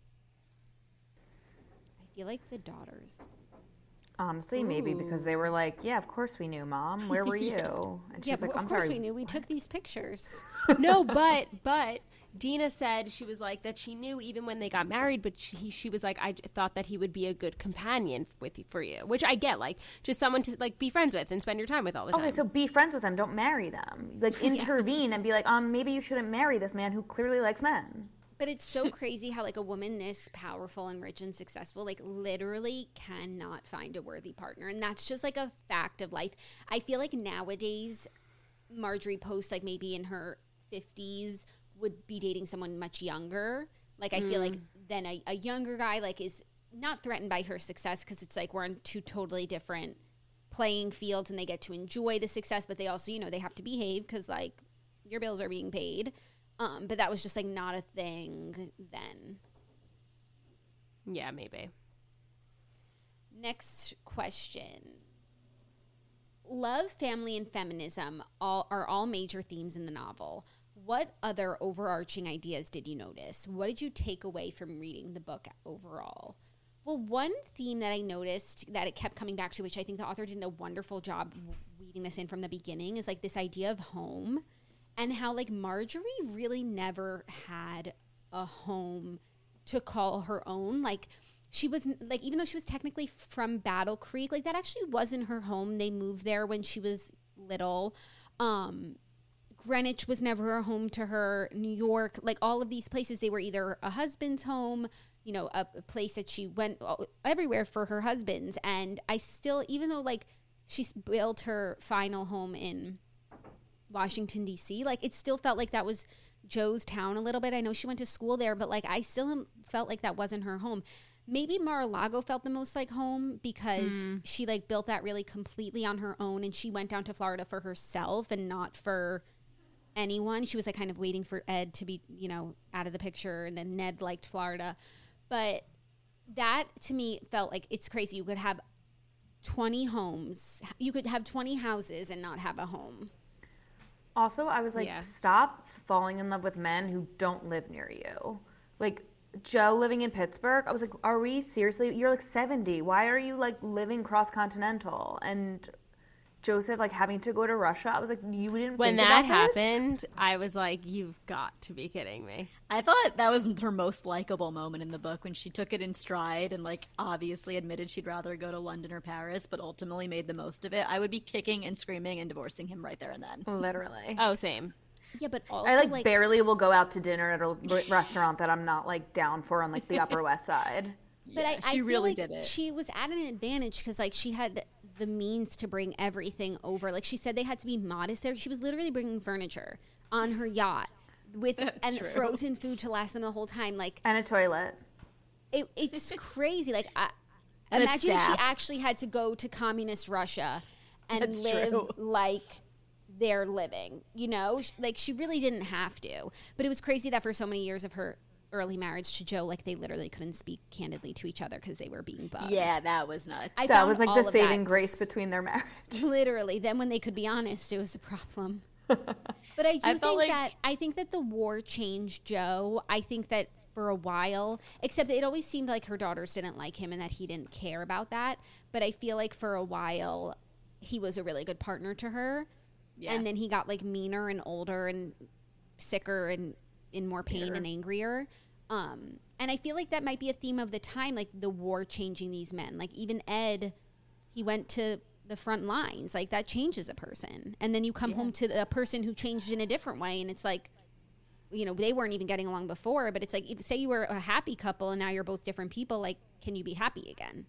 I feel like the daughters. Honestly, maybe because they were like, yeah, of course we knew, Mom. Where were you? And she was like, of course we knew. We took these pictures. No, but Dina said she was like that she knew even when they got married, but she was like, I thought that he would be a good companion for you, which I get, like just someone to like be friends with and spend your time with all the time. Okay, so be friends with them. Don't marry them. Like intervene and be like, maybe you shouldn't marry this man who clearly likes men. But it's so crazy how like a woman this powerful and rich and successful like literally cannot find a worthy partner. And that's just like a fact of life. I feel like nowadays Marjorie Post, like maybe in her 50s, would be dating someone much younger. Like I feel like then a younger guy like is not threatened by her success because it's like we're on two totally different playing fields and they get to enjoy the success, but they also, you know, they have to behave because like your bills are being paid. But that was just like not a thing then. Yeah, maybe. Next question. Love, family, and feminism are all major themes in the novel. What other overarching ideas did you notice? What did you take away from reading the book overall? Well, one theme that I noticed that it kept coming back to, which I think the author did a wonderful job weaving this in from the beginning, is like this idea of home and how like Marjorie really never had a home to call her own. Like she was like, even though she was technically from Battle Creek, like that actually wasn't her home. They moved there when she was little. Greenwich was never a home to her. New York, like all of these places, they were either a husband's home, you know, a place that she went everywhere for her husbands. And I still, even though like she's built her final home in Washington, D.C., like it still felt like that was Joe's town a little bit. I know she went to school there, but like I still felt like that wasn't her home. Maybe Mar-a-Lago felt the most like home because she like built that really completely on her own, and she went down to Florida for herself and not for anyone. She was like kind of waiting for Ed to be, you know, out of the picture, and then Ned liked Florida. But that to me felt like it's crazy. You could have 20 homes. You could have 20 houses and not have a home. Also, I was like, stop falling in love with men who don't live near you. Like Joe living in Pittsburgh, I was like, are we seriously? You're like 70. Why are you like living cross-continental? And Joseph like having to go to Russia. I was like, you didn't when think that about this? happened, I was like, you've got to be kidding me. I thought that was her most likable moment in the book when she took it in stride and like obviously admitted she'd rather go to London or Paris, but ultimately made the most of it. I would be kicking and screaming and divorcing him right there and then. Literally. Oh, same. Yeah, but also I like barely will go out to dinner at a restaurant that I'm not like down for on like the Upper West Side. But Yeah, I she feel really like did it. she was at an advantage because like she had the means to bring everything over. Like she said they had to be modest there. She was literally bringing furniture on her yacht with and true. frozen food to last them the whole time. Like And a toilet. it's crazy. Like And a imagine if she staff. actually had to go to communist Russia and That's live true. like they're living, you know? Like she really didn't have to. But it was crazy that for so many years of her early marriage to Joe, like they literally couldn't speak candidly to each other because they were being bugged. Yeah, that was nuts. I That found was like all the of saving that grace between their marriage. Literally. Then when they could be honest, it was a problem. But I do think that the war changed Joe. I think that for a while, except it always seemed like her daughters didn't like him and that he didn't care about that. But I feel like for a while, he was a really good partner to her. Yeah. And then he got like meaner and older and sicker and in more pain and angrier. And I feel like that might be a theme of the time, like the war changing these men. Like even Ed, he went to the front lines. Like that changes a person. And then you come home to a person who changed in a different way. And it's like, you know, they weren't even getting along before, but it's like, if, say you were a happy couple and now you're both different people, like, can you be happy again?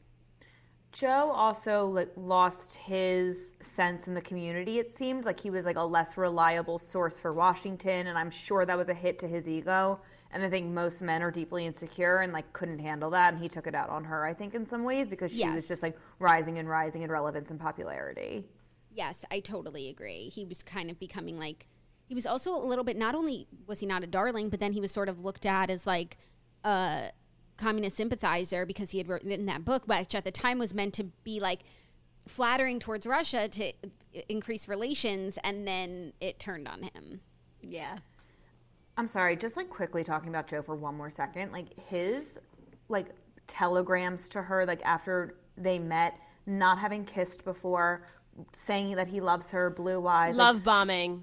Joe also like lost his sense in the community. It seemed like he was like a less reliable source for Washington, and I'm sure that was a hit to his ego. And I think most men are deeply insecure and like couldn't handle that, and he took it out on her, I think, in some ways, because she was just like rising in relevance and popularity. Yes, I totally agree. He was kind of becoming like, he was also a little bit, not only was he not a darling, but then he was sort of looked at as like a communist sympathizer because he had written that book, which at the time was meant to be like flattering towards Russia to increase relations, and then it turned on him. Yeah. I'm sorry, just like quickly talking about Joe for one more second, like his like telegrams to her, like after they met, not having kissed before, saying that he loves her, blue eyes, Love bombing.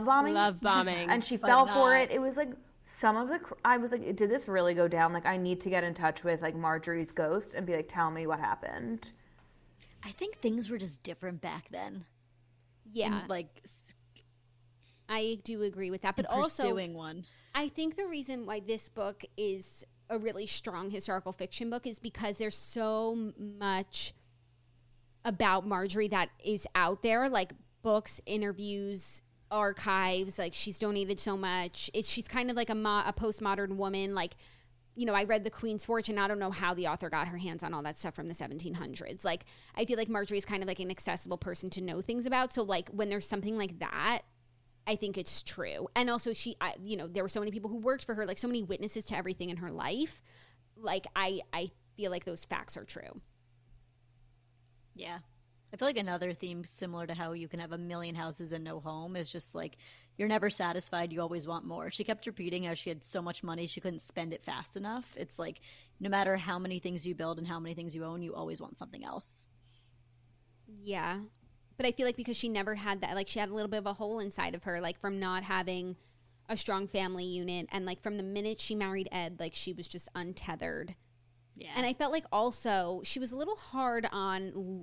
and she fell for it. It was like some of the, I was like, did this really go down? Like I need to get in touch with like Marjorie's ghost and be like, tell me what happened. I think things were just different back then. Yeah, And, like I do agree with that. But also, pursuing one. I think the reason why this book is a really strong historical fiction book is because there's so much about Marjorie that is out there, like books, interviews, archives. Like, she's donated so much. She's kind of like a postmodern woman. Like, you know, I read The Queen's Fortune. I don't know how the author got her hands on all that stuff from the 1700s. Like, I feel like Marjorie is kind of like an accessible person to know things about. So, like, when there's something like that, I think it's true. And also you know, there were so many people who worked for her, like so many witnesses to everything in her life. Like, I feel like those facts are true. Yeah. I feel like another theme similar to how you can have a million houses and no home is just like you're never satisfied. You always want more. She kept repeating how she had so much money she couldn't spend it fast enough. It's like no matter how many things you build and how many things you own, you always want something else. Yeah. But I feel like because she never had that, like she had a little bit of a hole inside of her, like from not having a strong family unit. And like from the minute she married Ed, like she was just untethered. Yeah. And I felt like also she was a little hard on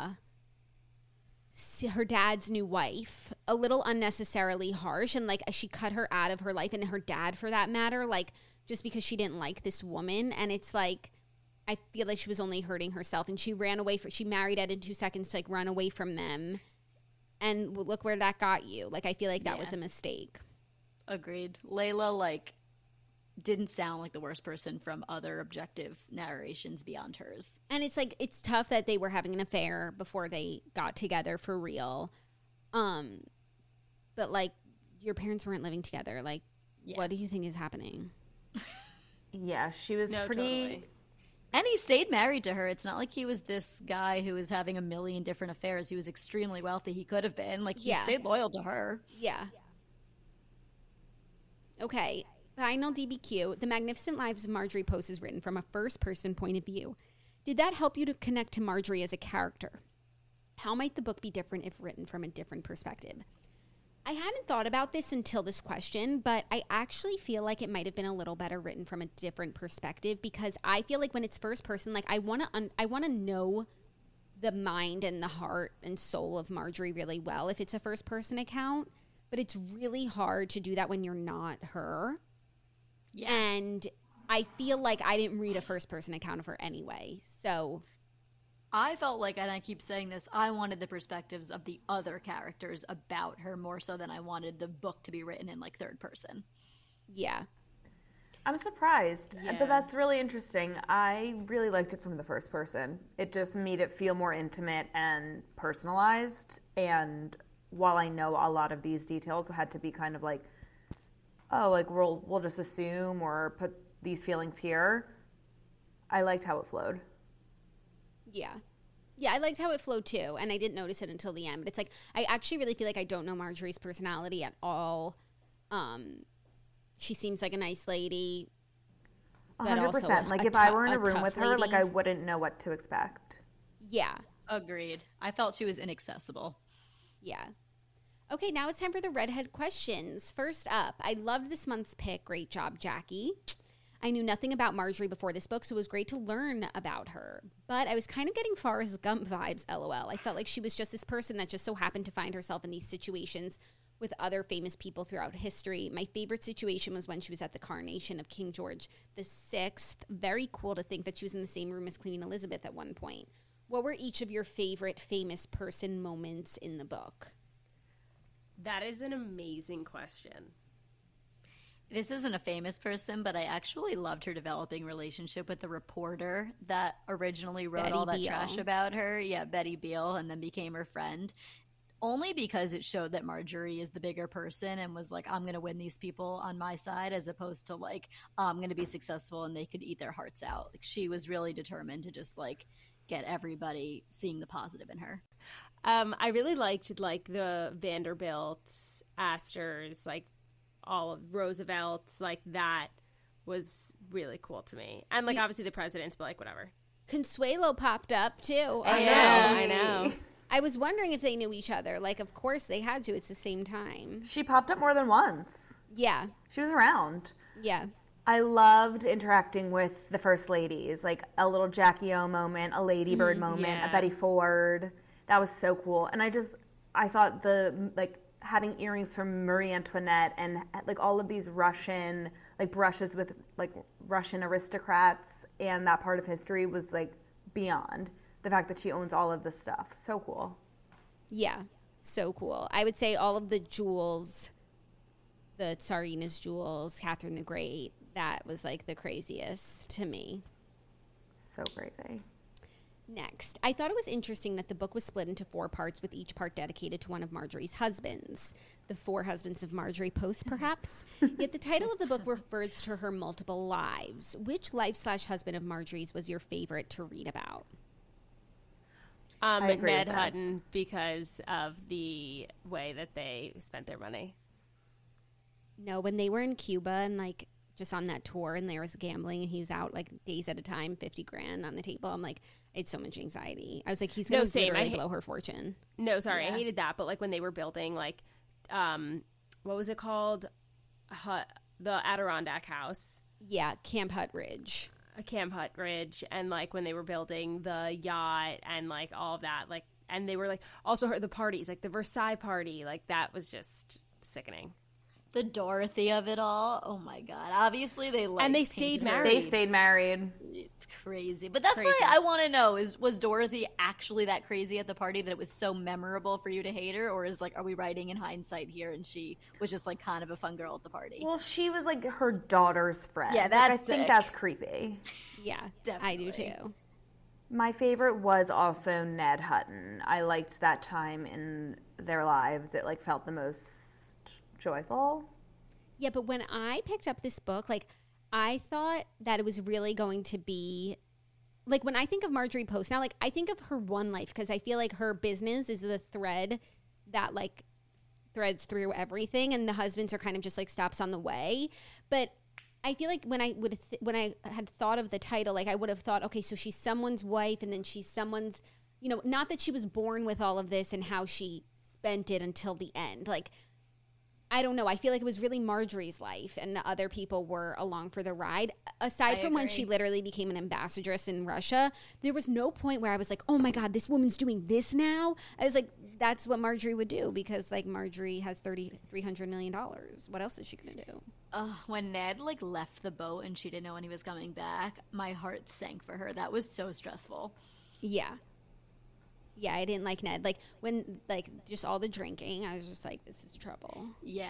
her dad's new wife, a little unnecessarily harsh, and like she cut her out of her life, and her dad for that matter, like just because she didn't like this woman. And it's like I feel like she was only hurting herself, and she ran away she married Ed in 2 seconds to like run away from them, and look where that got you. Like I feel like that was a mistake. Agreed. Layla like didn't sound like the worst person from other objective narrations beyond hers. And it's like, it's tough that they were having an affair before they got together for real. But like, your parents weren't living together. Like, what do you think is happening? Yeah, she was pretty... Totally. And he stayed married to her. It's not like he was this guy who was having a million different affairs. He was extremely wealthy. He could have been. Like, he stayed loyal to her. Yeah. Okay. Final DBQ. The Magnificent Lives of Marjorie Post is written from a first-person point of view. Did that help you to connect to Marjorie as a character? How might the book be different if written from a different perspective? I hadn't thought about this until this question, but I actually feel like it might have been a little better written from a different perspective, because I feel like when it's first person, like I want to know the mind and the heart and soul of Marjorie really well if it's a first person account, but it's really hard to do that when you're not her. Yeah. And I feel like I didn't read a first-person account of her anyway, so... I felt like, and I keep saying this, I wanted the perspectives of the other characters about her more so than I wanted the book to be written in, like, third person. Yeah. I'm surprised, but that's really interesting. I really liked it from the first person. It just made it feel more intimate and personalized, and while I know a lot of these details had to be kind of like, oh, like we'll just assume or put these feelings here, I liked how it flowed. Yeah. Yeah, I liked how it flowed too, and I didn't notice it until the end. But it's like, I actually really feel like I don't know Marjorie's personality at all. She seems like a nice lady. 100%. Like, if I were in a room with her, lady. like, I wouldn't know what to expect. Yeah. Agreed. I felt she was inaccessible. Yeah. Okay, now it's time for the redhead questions. First up, I loved this month's pick. Great job, Jackie. I knew nothing about Marjorie before this book, so it was great to learn about her. But I was kind of getting Forrest Gump vibes, LOL. I felt like she was just this person that just so happened to find herself in these situations with other famous people throughout history. My favorite situation was when she was at the coronation of King George VI. Very cool to think that she was in the same room as Queen Elizabeth at one point. What were each of your favorite famous person moments in the book? That is an amazing question. This isn't a famous person, but I actually loved her developing relationship with the reporter that originally wrote all that trash about her. Yeah, Betty Beale, and then became her friend. Only because it showed that Marjorie is the bigger person and was like, I'm going to win these people on my side, as opposed to like, I'm going to be successful and they could eat their hearts out. Like, she was really determined to just like get everybody seeing the positive in her. I really liked like the Vanderbilts, Astors, like all of Roosevelt's, like that was really cool to me. And like obviously the presidents, but like whatever. Consuelo popped up too. I know. I was wondering if they knew each other. Like, of course they had to. It's the same time. She popped up more than once. Yeah. She was around. Yeah. I loved interacting with the first ladies, like a little Jackie O moment, a Lady Bird moment, a Betty Ford. That was so cool. And I thought having earrings from Marie Antoinette and like all of these Russian, like brushes with like Russian aristocrats and that part of history was like beyond. The fact that she owns all of this stuff. So cool. Yeah. So cool. I would say all of the jewels, the Tsarina's jewels, Catherine the Great, that was like the craziest to me. So crazy. Next, I thought it was interesting that the book was split into 4 parts, with each part dedicated to one of Marjorie's husbands. The 4 husbands of Marjorie Post, perhaps? Yet the title of the book refers to her multiple lives. Which life/husband of Marjorie's was your favorite to read about? I agree Ned with this. Hutton, because of the way that they spent their money. No, when they were in Cuba and like just on that tour and there was gambling and he was out like days at a time, 50 grand on the table. I'm like, it's so much anxiety. I was like, he's going to literally blow her fortune. No, sorry, I hated that. But like when they were building like, what was it called? The Adirondack House. Yeah, Camp Hut Ridge. Camp Hut Ridge, and like when they were building the yacht and like all of that, like, and they were like also the parties, like the Versailles party, like that was just sickening. The Dorothy of it all. Oh my God. Obviously they And they stayed painted her. married. They stayed married. It's crazy. But that's Crazy. what I want to know is, was Dorothy actually that crazy at the party that it was so memorable for you to hate her? Or is like, are we writing in hindsight here and she was just like kind of a fun girl at the party? Well, she was like her daughter's friend. Yeah, Like, that's I think sick. that's creepy. Yeah, I do too. My favorite was also Ned Hutton. I liked that time in their lives. It like felt the most joyful. Yeah, but when I picked up this book, like, I thought that it was really going to be, like, when I think of Marjorie Post now, like, I think of her one life, because I feel like her business is the thread that, like, threads through everything, and the husbands are kind of just, like, stops on the way. But I feel like when I had thought of the title, like, I would have thought, okay, so she's someone's wife, and then she's someone's, you know, not that she was born with all of this and how she spent it until the end. Like, I don't know. I feel like it was really Marjorie's life and the other people were along for the ride. Aside from when she literally became an ambassadress in Russia, there was no point where I was like, oh my God, this woman's doing this now. I was like, that's what Marjorie would do because like Marjorie has $300 million. What else is she going to do? When Ned like left the boat and she didn't know when he was coming back, my heart sank for her. That was so stressful. Yeah. Yeah, I didn't like Ned. Like, when, like, just all the drinking, I was just like, this is trouble. Yeah.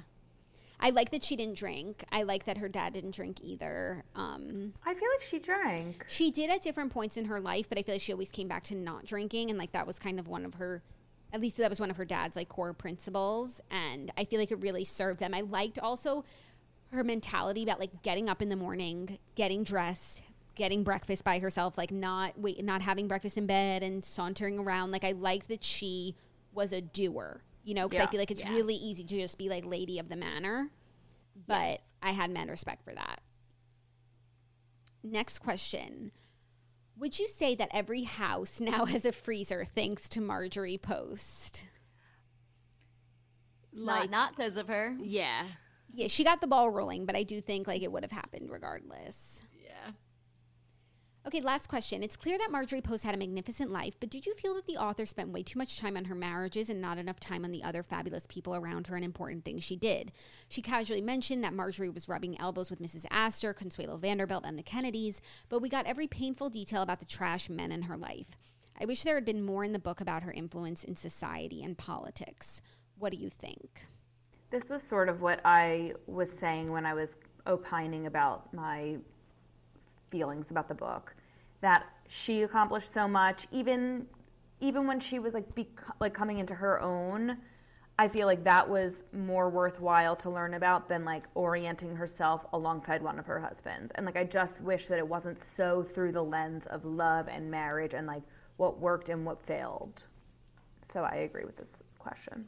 I like that she didn't drink. I like that her dad didn't drink either. I feel like she drank. She did at different points in her life, but I feel like she always came back to not drinking. And, like, that was kind of one of her, at least that was one of her dad's, like, core principles. And I feel like it really served them. I liked also her mentality about, like, getting up in the morning, getting dressed, getting breakfast by herself, like not having breakfast in bed and sauntering around. Like I liked that she was a doer, you know, because I feel like it's really easy to just be like lady of the manor, but I had mad respect for that. Next question. Would you say that every house now has a freezer thanks to Marjorie Post? Not because of her. Yeah. Yeah, she got the ball rolling, but I do think like it would have happened regardless. Yeah. Okay, last question. It's clear that Marjorie Post had a magnificent life, but did you feel that the author spent way too much time on her marriages and not enough time on the other fabulous people around her and important things she did? She casually mentioned that Marjorie was rubbing elbows with Mrs. Astor, Consuelo Vanderbilt, and the Kennedys, but we got every painful detail about the trash men in her life. I wish there had been more in the book about her influence in society and politics. What do you think? This was sort of what I was saying when I was opining about my feelings about the book, that she accomplished so much, even when she was like coming into her own. I feel like that was more worthwhile to learn about than like orienting herself alongside one of her husbands. And like I just wish that it wasn't so through the lens of love and marriage and like what worked and what failed. So I agree with this question.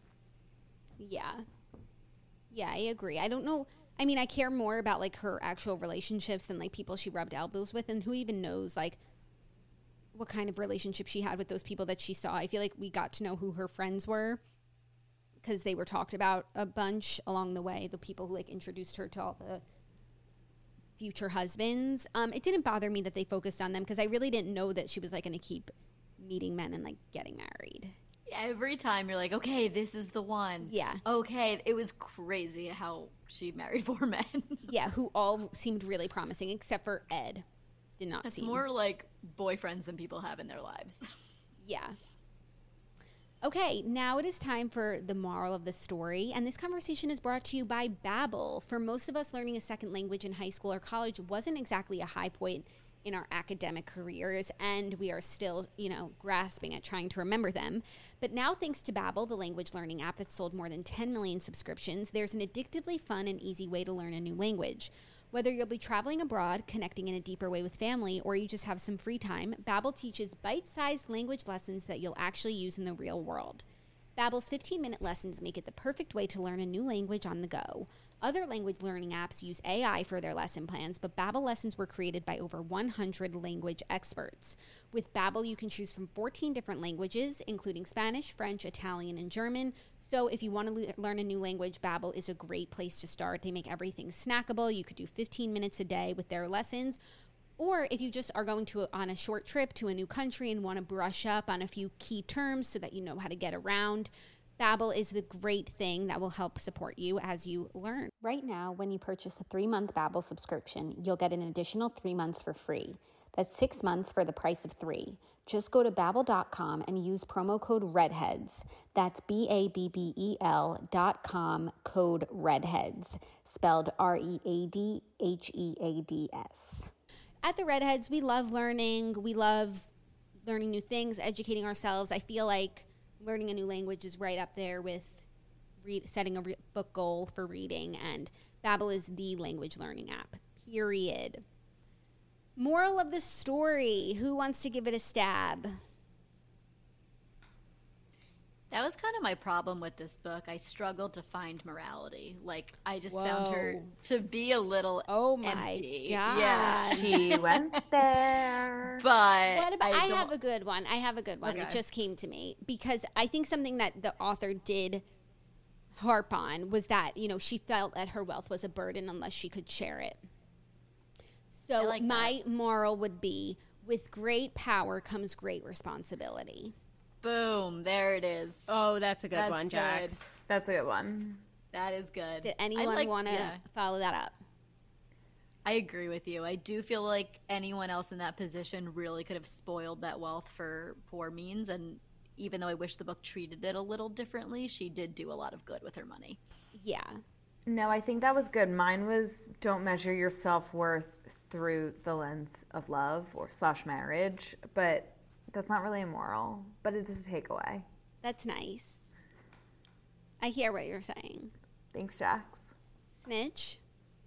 Yeah, I agree. I don't know. I mean, I care more about like her actual relationships than like people she rubbed elbows with, and who even knows like what kind of relationship she had with those people that she saw. I feel like we got to know who her friends were because they were talked about a bunch along the way, the people who like introduced her to all the future husbands. It didn't bother me that they focused on them because I really didn't know that she was like going to keep meeting men and like getting married. Every time you're like, okay, this is the one. Yeah. Okay, it was crazy how she married 4 men. Yeah, who all seemed really promising except for Ed. Did not It's seem. more like boyfriends than people have in their lives. Yeah. Okay, now it is time for the moral of the story, and this conversation is brought to you by Babbel. For most of us, learning a second language in high school or college wasn't exactly a high point in our academic careers, and we are still, grasping at trying to remember them. But now, thanks to Babbel, the language learning app that's sold more than 10 million subscriptions, there's an addictively fun and easy way to learn a new language. Whether you'll be traveling abroad, connecting in a deeper way with family, or you just have some free time, Babbel teaches bite-sized language lessons that you'll actually use in the real world. Babbel's 15-minute lessons make it the perfect way to learn a new language on the go. Other language learning apps use AI for their lesson plans, but Babbel lessons were created by over 100 language experts. With Babbel, you can choose from 14 different languages, including Spanish, French, Italian, and German. So if you want to learn a new language, Babbel is a great place to start. They make everything snackable. You could do 15 minutes a day with their lessons. Or if you just are going on a short trip to a new country and want to brush up on a few key terms so that you know how to get around, Babbel is the great thing that will help support you as you learn. Right now, when you purchase a 3-month Babbel subscription, you'll get an additional 3 months for free. That's 6 months for the price of 3. Just go to Babbel.com and use promo code REDHEADS. That's BABBEL.com, code REDHEADS, spelled READHEADS. At the Redheads, we love learning. We love learning new things, educating ourselves. I feel like learning a new language is right up there with setting a book goal for reading, and Babbel is the language learning app, period. Moral of the story. Who wants to give it a stab? That was kind of my problem with this book. I struggled to find morality. Like, I just found her to be a little empty. God. Yeah. She went there. But what about, I have a good one. Okay. It just came to me because I think something that the author did harp on was that, she felt that her wealth was a burden unless she could share it. So like my moral would be, with great power comes great responsibility. Boom, there it is. Oh, that's a good one, Jax. That's a good one. That is good. Did anyone want to follow that up? I agree with you. I do feel like anyone else in that position really could have spoiled that wealth for poor means, and even though I wish the book treated it a little differently, she did do a lot of good with her money. Yeah. No, I think that was good. Mine was, don't measure your self-worth through the lens of love or / marriage, but that's not really immoral, but it is a takeaway. That's nice. I hear what you're saying. Thanks, Jax. Snitch?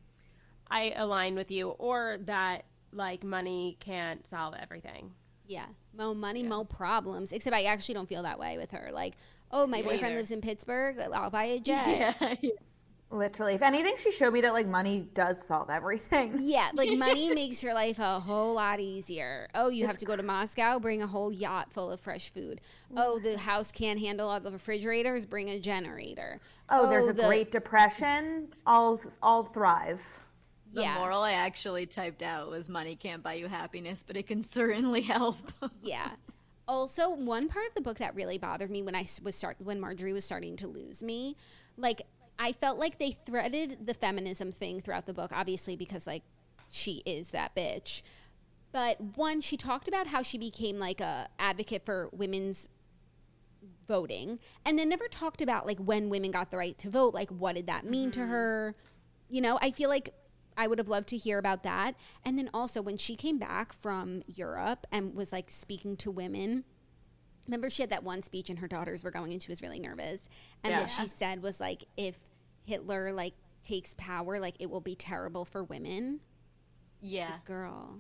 I align with you, or that, money can't solve everything. Yeah. Mo money, mo problems. Except I actually don't feel that way with her. Like, oh, my boyfriend lives in Pittsburgh. I'll buy a jet. Yeah. Literally. If anything, she showed me that, money does solve everything. Yeah, money makes your life a whole lot easier. Oh, you have to go to Moscow? Bring a whole yacht full of fresh food. Oh, the house can't handle all the refrigerators? Bring a generator. Oh, there's a Great Depression? All thrive. The moral I actually typed out was money can't buy you happiness, but it can certainly help. Yeah. Also, one part of the book that really bothered me when Marjorie was starting to lose me, I felt like they threaded the feminism thing throughout the book, obviously because, she is that bitch. But one, she talked about how she became, a advocate for women's voting, and then never talked about, when women got the right to vote, what did that mean to her? I feel like I would have loved to hear about that. And then also, when she came back from Europe and was, speaking to women, remember she had that one speech and her daughters were going and she was really nervous. And what she said was, if Hitler takes power, it will be terrible for women. Yeah. Girl.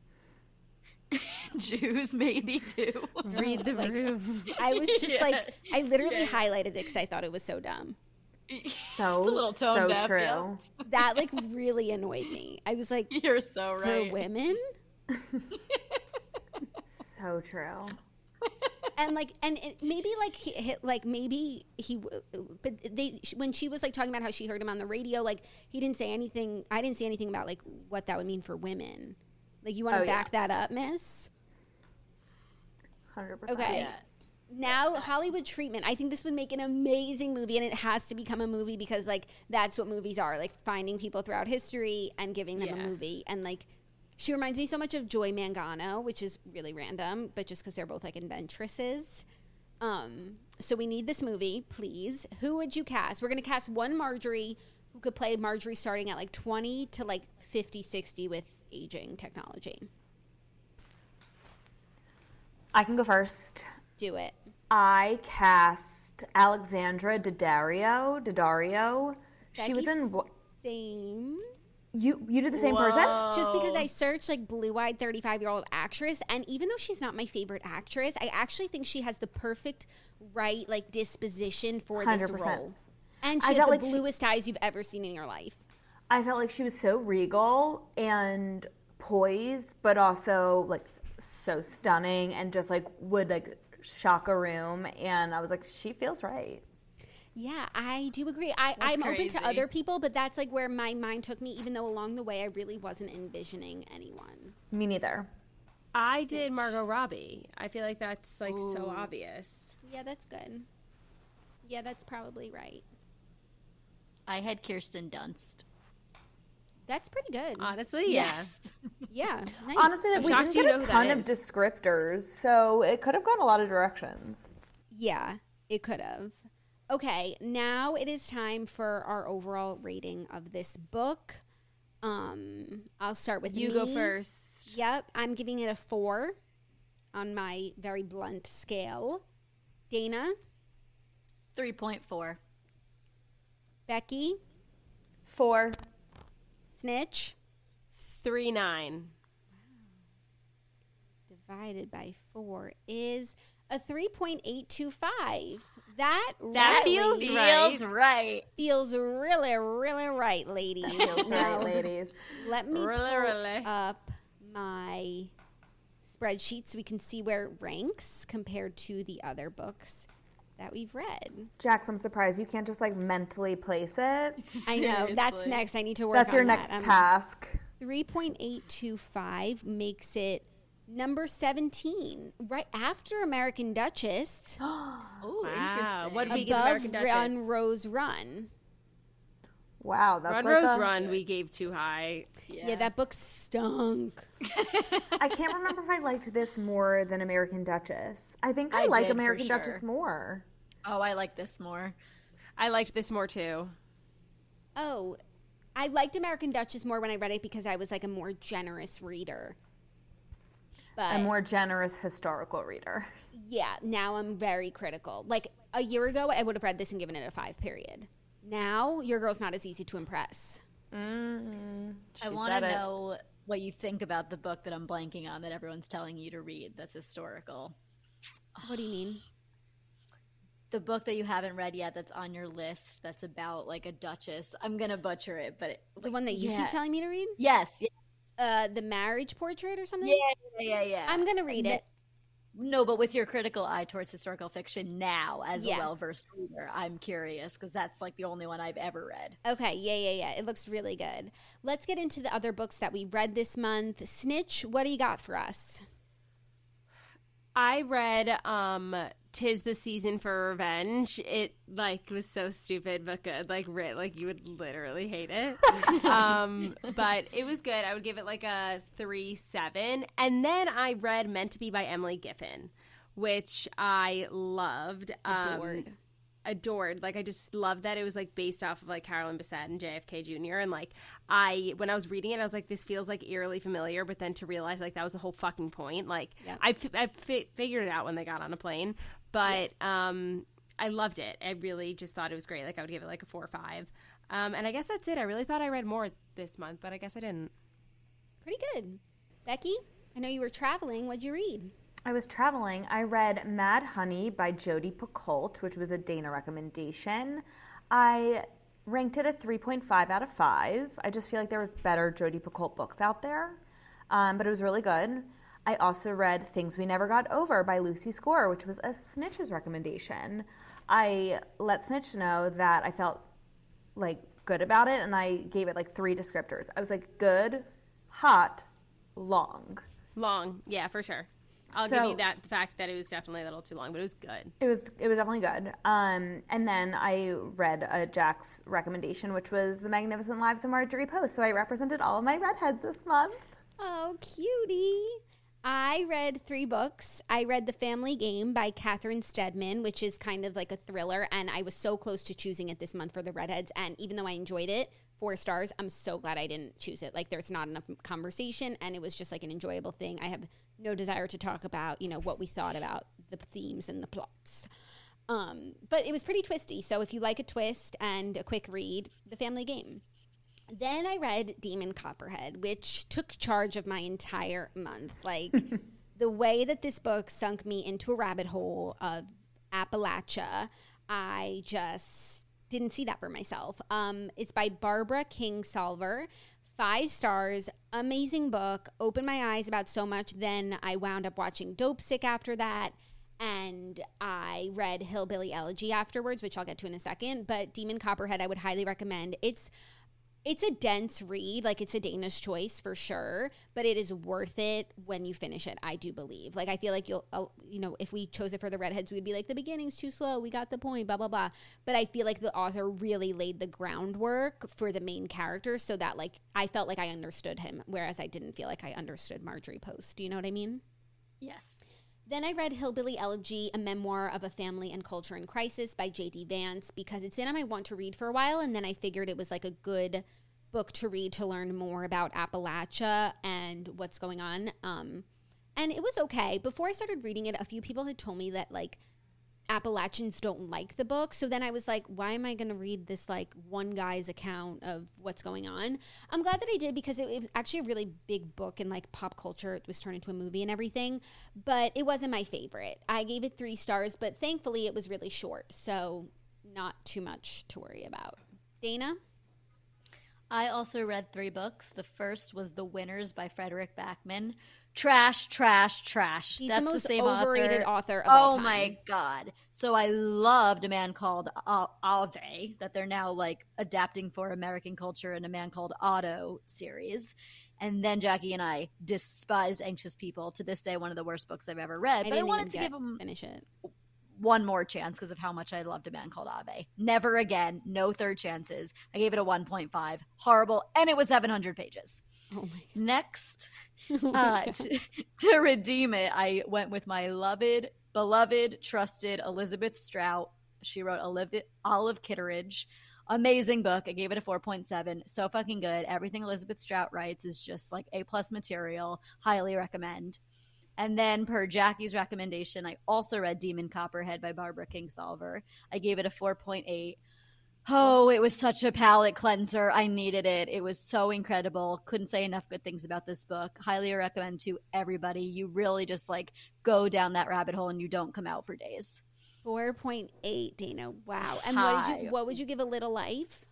Jews maybe too. Read the room. I was just I literally highlighted it because I thought it was so dumb. So, it's a little tone deaf, true. Yeah. That really annoyed me. I was like, you're so right. For women? So true. And maybe when she was talking about how she heard him on the radio, he didn't say anything. I didn't say anything about what that would mean for women. You want to back that up, miss? 100%. Okay. Yeah. Now, Hollywood treatment. I think this would make an amazing movie, and it has to become a movie because that's what movies are, finding people throughout history and giving them a movie. And she reminds me so much of Joy Mangano, which is really random, but just because they're both adventuresses. So we need this movie, please. Who would you cast? We're going to cast one Marjorie who could play Marjorie starting at like 20 to like 50, 60 with aging technology. I can go first. Do it. I cast Alexandra Daddario. She was in same. You did the same person? Just because I searched like blue-eyed 35-year-old actress, and even though she's not my favorite actress, I actually think she has the perfect right like disposition for 100%. This role. And she has the bluest eyes you've ever seen in your life. I felt like she was so regal and poised, but also like so stunning and just like would like shock a room. And I was like, she feels right. Yeah, I do agree. I'm open to other people, but that's like where my mind took me, even though along the way I really wasn't envisioning anyone. Me neither. I did Margot Robbie. I feel like that's like so obvious. Yeah, that's good. Yeah, that's probably right. I had Kirsten Dunst. That's pretty good. Honestly, yes. Yeah. Nice. Honestly, we didn't get a ton of descriptors, so it could have gone a lot of directions. Yeah, it could have. Okay, now it is time for our overall rating of this book. I'll start with you. Go first. Yep, I'm giving it a 4 on my very blunt scale. Dana? 3.4. Becky? 4. Snitch? 3.9. Divided by 4 is a 3.825. That feels right. Feels really, really right, ladies. Feels right, ladies. Let me pull up my spreadsheet so we can see where it ranks compared to the other books that we've read. Jax, I'm surprised you can't just like mentally place it. I know. That's next. I need to work on that. That's your next task. 3.825 makes it number 17, right after American Duchess. Oh, interesting. What did we give American Duchess? Run, Rose, Run. Wow, that's Run, like Rose, Run we gave too high. Yeah, that book stunk. I can't remember if I liked this more than American Duchess. I think I like American Duchess more. Oh, I like this more. I liked this more too. Oh, I liked American Duchess more when I read it because I was like a more generous reader. But a more generous historical reader. Yeah, now I'm very critical. Like a year ago, I would have read this and given it a 5, period. Now, your girl's not as easy to impress. I want to know what you think about the book that I'm blanking on that everyone's telling you to read that's historical. What do you mean? The book that you haven't read yet that's on your list that's about like a duchess. I'm going to butcher it, but... The one that you keep telling me to read? Yes. The Marriage Portrait or something? Yeah. I'm going to read it. No, but with your critical eye towards historical fiction now as a well-versed reader, I'm curious because that's like the only one I've ever read. Okay, yeah. It looks really good. Let's get into the other books that we read this month. Snitch, what do you got for us? I read 'Tis the Season for Revenge. It like was so stupid but good. Like you would literally hate it. But it was good. I would give it like a 3.7. And then I read Meant to Be by Emily Giffin, which I loved. Adored. Like I just loved that it was like based off of like Carolyn Bessette and JFK Jr. And like when I was reading it, I was like, this feels like eerily familiar. But then to realize like that was the whole fucking point. Like I figured it out when they got on a plane. But I loved it. I really just thought it was great. Like I would give it like a 4 or 5. And I guess that's it. I really thought I read more this month, but I guess I didn't. Pretty good. Becky, I know you were traveling. What'd you read? I was traveling. I read Mad Honey by Jodi Picoult, which was a Dana recommendation. I ranked it a 3.5 out of 5. I just feel like there was better Jodi Picoult books out there, but it was really good. I also read Things We Never Got Over by Lucy Score, which was a Snitch's recommendation. I let Snitch know that I felt like good about it, and I gave it like 3 descriptors. I was like good, hot, long. Long, yeah, for sure. I'll give you that, the fact that it was definitely a little too long, but it was good. It was definitely good. And then I read a Jack's recommendation, which was The Magnificent Lives of Marjorie Post. So I represented all of my redheads this month. Oh, cutie. I read 3 books. I read The Family Game by Catherine Steadman, which is kind of like a thriller, and I was so close to choosing it this month for the Redheads, and even though I enjoyed it, 4 stars, I'm so glad I didn't choose it. Like, there's not enough conversation, and it was just like an enjoyable thing. I have no desire to talk about, what we thought about the themes and the plots. But it was pretty twisty, so if you like a twist and a quick read, The Family Game. Then I read Demon Copperhead, which took charge of my entire month. Like, the way that this book sunk me into a rabbit hole of Appalachia, I just didn't see that for myself. It's by Barbara Kingsolver. 5 stars, amazing book, opened my eyes about so much. Then I wound up watching Dopesick after that. And I read Hillbilly Elegy afterwards, which I'll get to in a second. But Demon Copperhead, I would highly recommend. It's a dense read, like it's a Dana's choice for sure, but it is worth it when you finish it, I do believe. Like, I feel like if we chose it for the Redheads, we'd be like, the beginning's too slow, we got the point, blah, blah, blah. But I feel like the author really laid the groundwork for the main character so that, like, I felt like I understood him, whereas I didn't feel like I understood Marjorie Post. Do you know what I mean? Yes. Then I read Hillbilly Elegy, a memoir of a family and culture in crisis by J.D. Vance, because it's been on my want to read for a while, and then I figured it was like a good book to read to learn more about Appalachia and what's going on. And it was okay. Before I started reading it, a few people had told me that, like, Appalachians don't like the book. So then I was like, why am I going to read this, like, one guy's account of what's going on? I'm glad that I did, because it was actually a really big book in, like, pop culture. It was turned into a movie and everything, but it wasn't my favorite. I gave it 3 stars, but thankfully it was really short, so not too much to worry about. Dana? I also read 3 books. The first was The Winners by Frederick Backman. Trash, trash, trash. He's That's the most same overrated author of all time. Oh my God. So I loved A Man Called Ave, that they're now, like, adapting for American culture, in A Man Called Otto series. And then Jackie and I despised Anxious People. To this day, one of the worst books I've ever read. But I wanted to give them finish it. one more chance because of how much I loved A Man Called Ave. Never again. No third chances. I gave it a 1.5. Horrible. And it was 700 pages. Oh my God. Next, to redeem it, I went with my beloved, trusted Elizabeth Strout. She wrote Olive Kitteridge. Amazing book. I gave it a 4.7. So fucking good. Everything Elizabeth Strout writes is just like A+ material. Highly recommend. And then, per Jackie's recommendation, I also read Demon Copperhead by Barbara Kingsolver. I gave it a 4.8. Oh, it was such a palate cleanser. I needed it. It was so incredible. Couldn't say enough good things about this book. Highly recommend to everybody. You really just, like, go down that rabbit hole and you don't come out for days. 4.8, Dana. Wow. And what would you give A Little Life?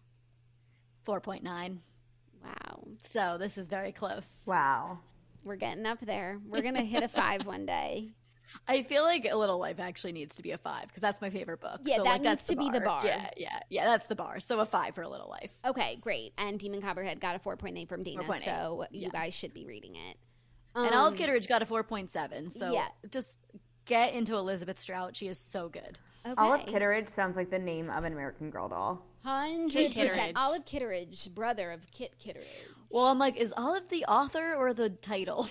4.9. Wow. So this is very close. Wow. We're getting up there. We're going to hit a 5 one day. I feel like A Little Life actually needs to be a 5 because that's my favorite book. Yeah, so, that like, needs that's to be the bar. Yeah, that's the bar. So a 5 for A Little Life. Okay, great. And Demon Copperhead got a 4.8 from Dana, 4.8. So you guys should be reading it. And Olive Kitteridge got a 4.7. So just get into Elizabeth Strout. She is so good. Okay. Olive Kitteridge sounds like the name of an American Girl doll. 100%. Olive Kitteridge, brother of Kit Kitteridge. Well, I'm like, is Olive the author or the title?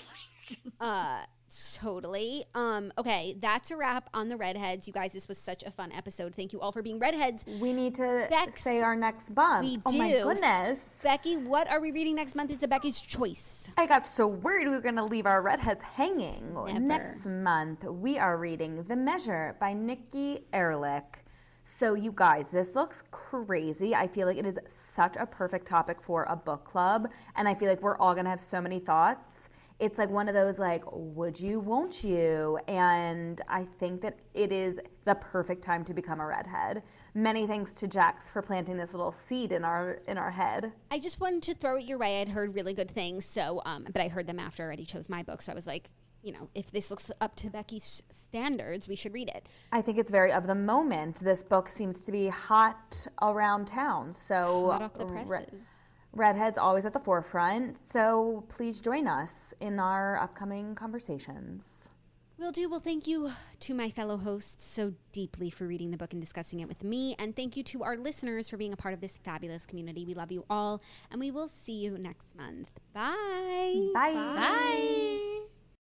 Totally. Okay, that's a wrap on the Redheads. You guys, this was such a fun episode. Thank you all for being Redheads. We need to say our next month. We do. Oh my goodness. Becky, what are we reading next month? It's a Becky's choice. I got so worried we were going to leave our Redheads hanging. Never. Next month, we are reading The Measure by Nikki Erlich. So you guys, this looks crazy. I feel like it is such a perfect topic for a book club. And I feel like we're all going to have so many thoughts. It's like one of those, like, would you, won't you? And I think that it is the perfect time to become a redhead. Many thanks to Jax for planting this little seed in our head. I just wanted to throw it your way. I'd heard really good things, so but I heard them after I already chose my book. So I was like, if this looks up to Becky's standards, we should read it. I think it's very of the moment. This book seems to be hot around town. So hot off the presses. Redhead's always at the forefront, so please join us in our upcoming conversations. Will do. Well, thank you to my fellow hosts so deeply for reading the book and discussing it with me, and thank you to our listeners for being a part of this fabulous community. We love you all, and we will see you next month. Bye. Bye. Bye.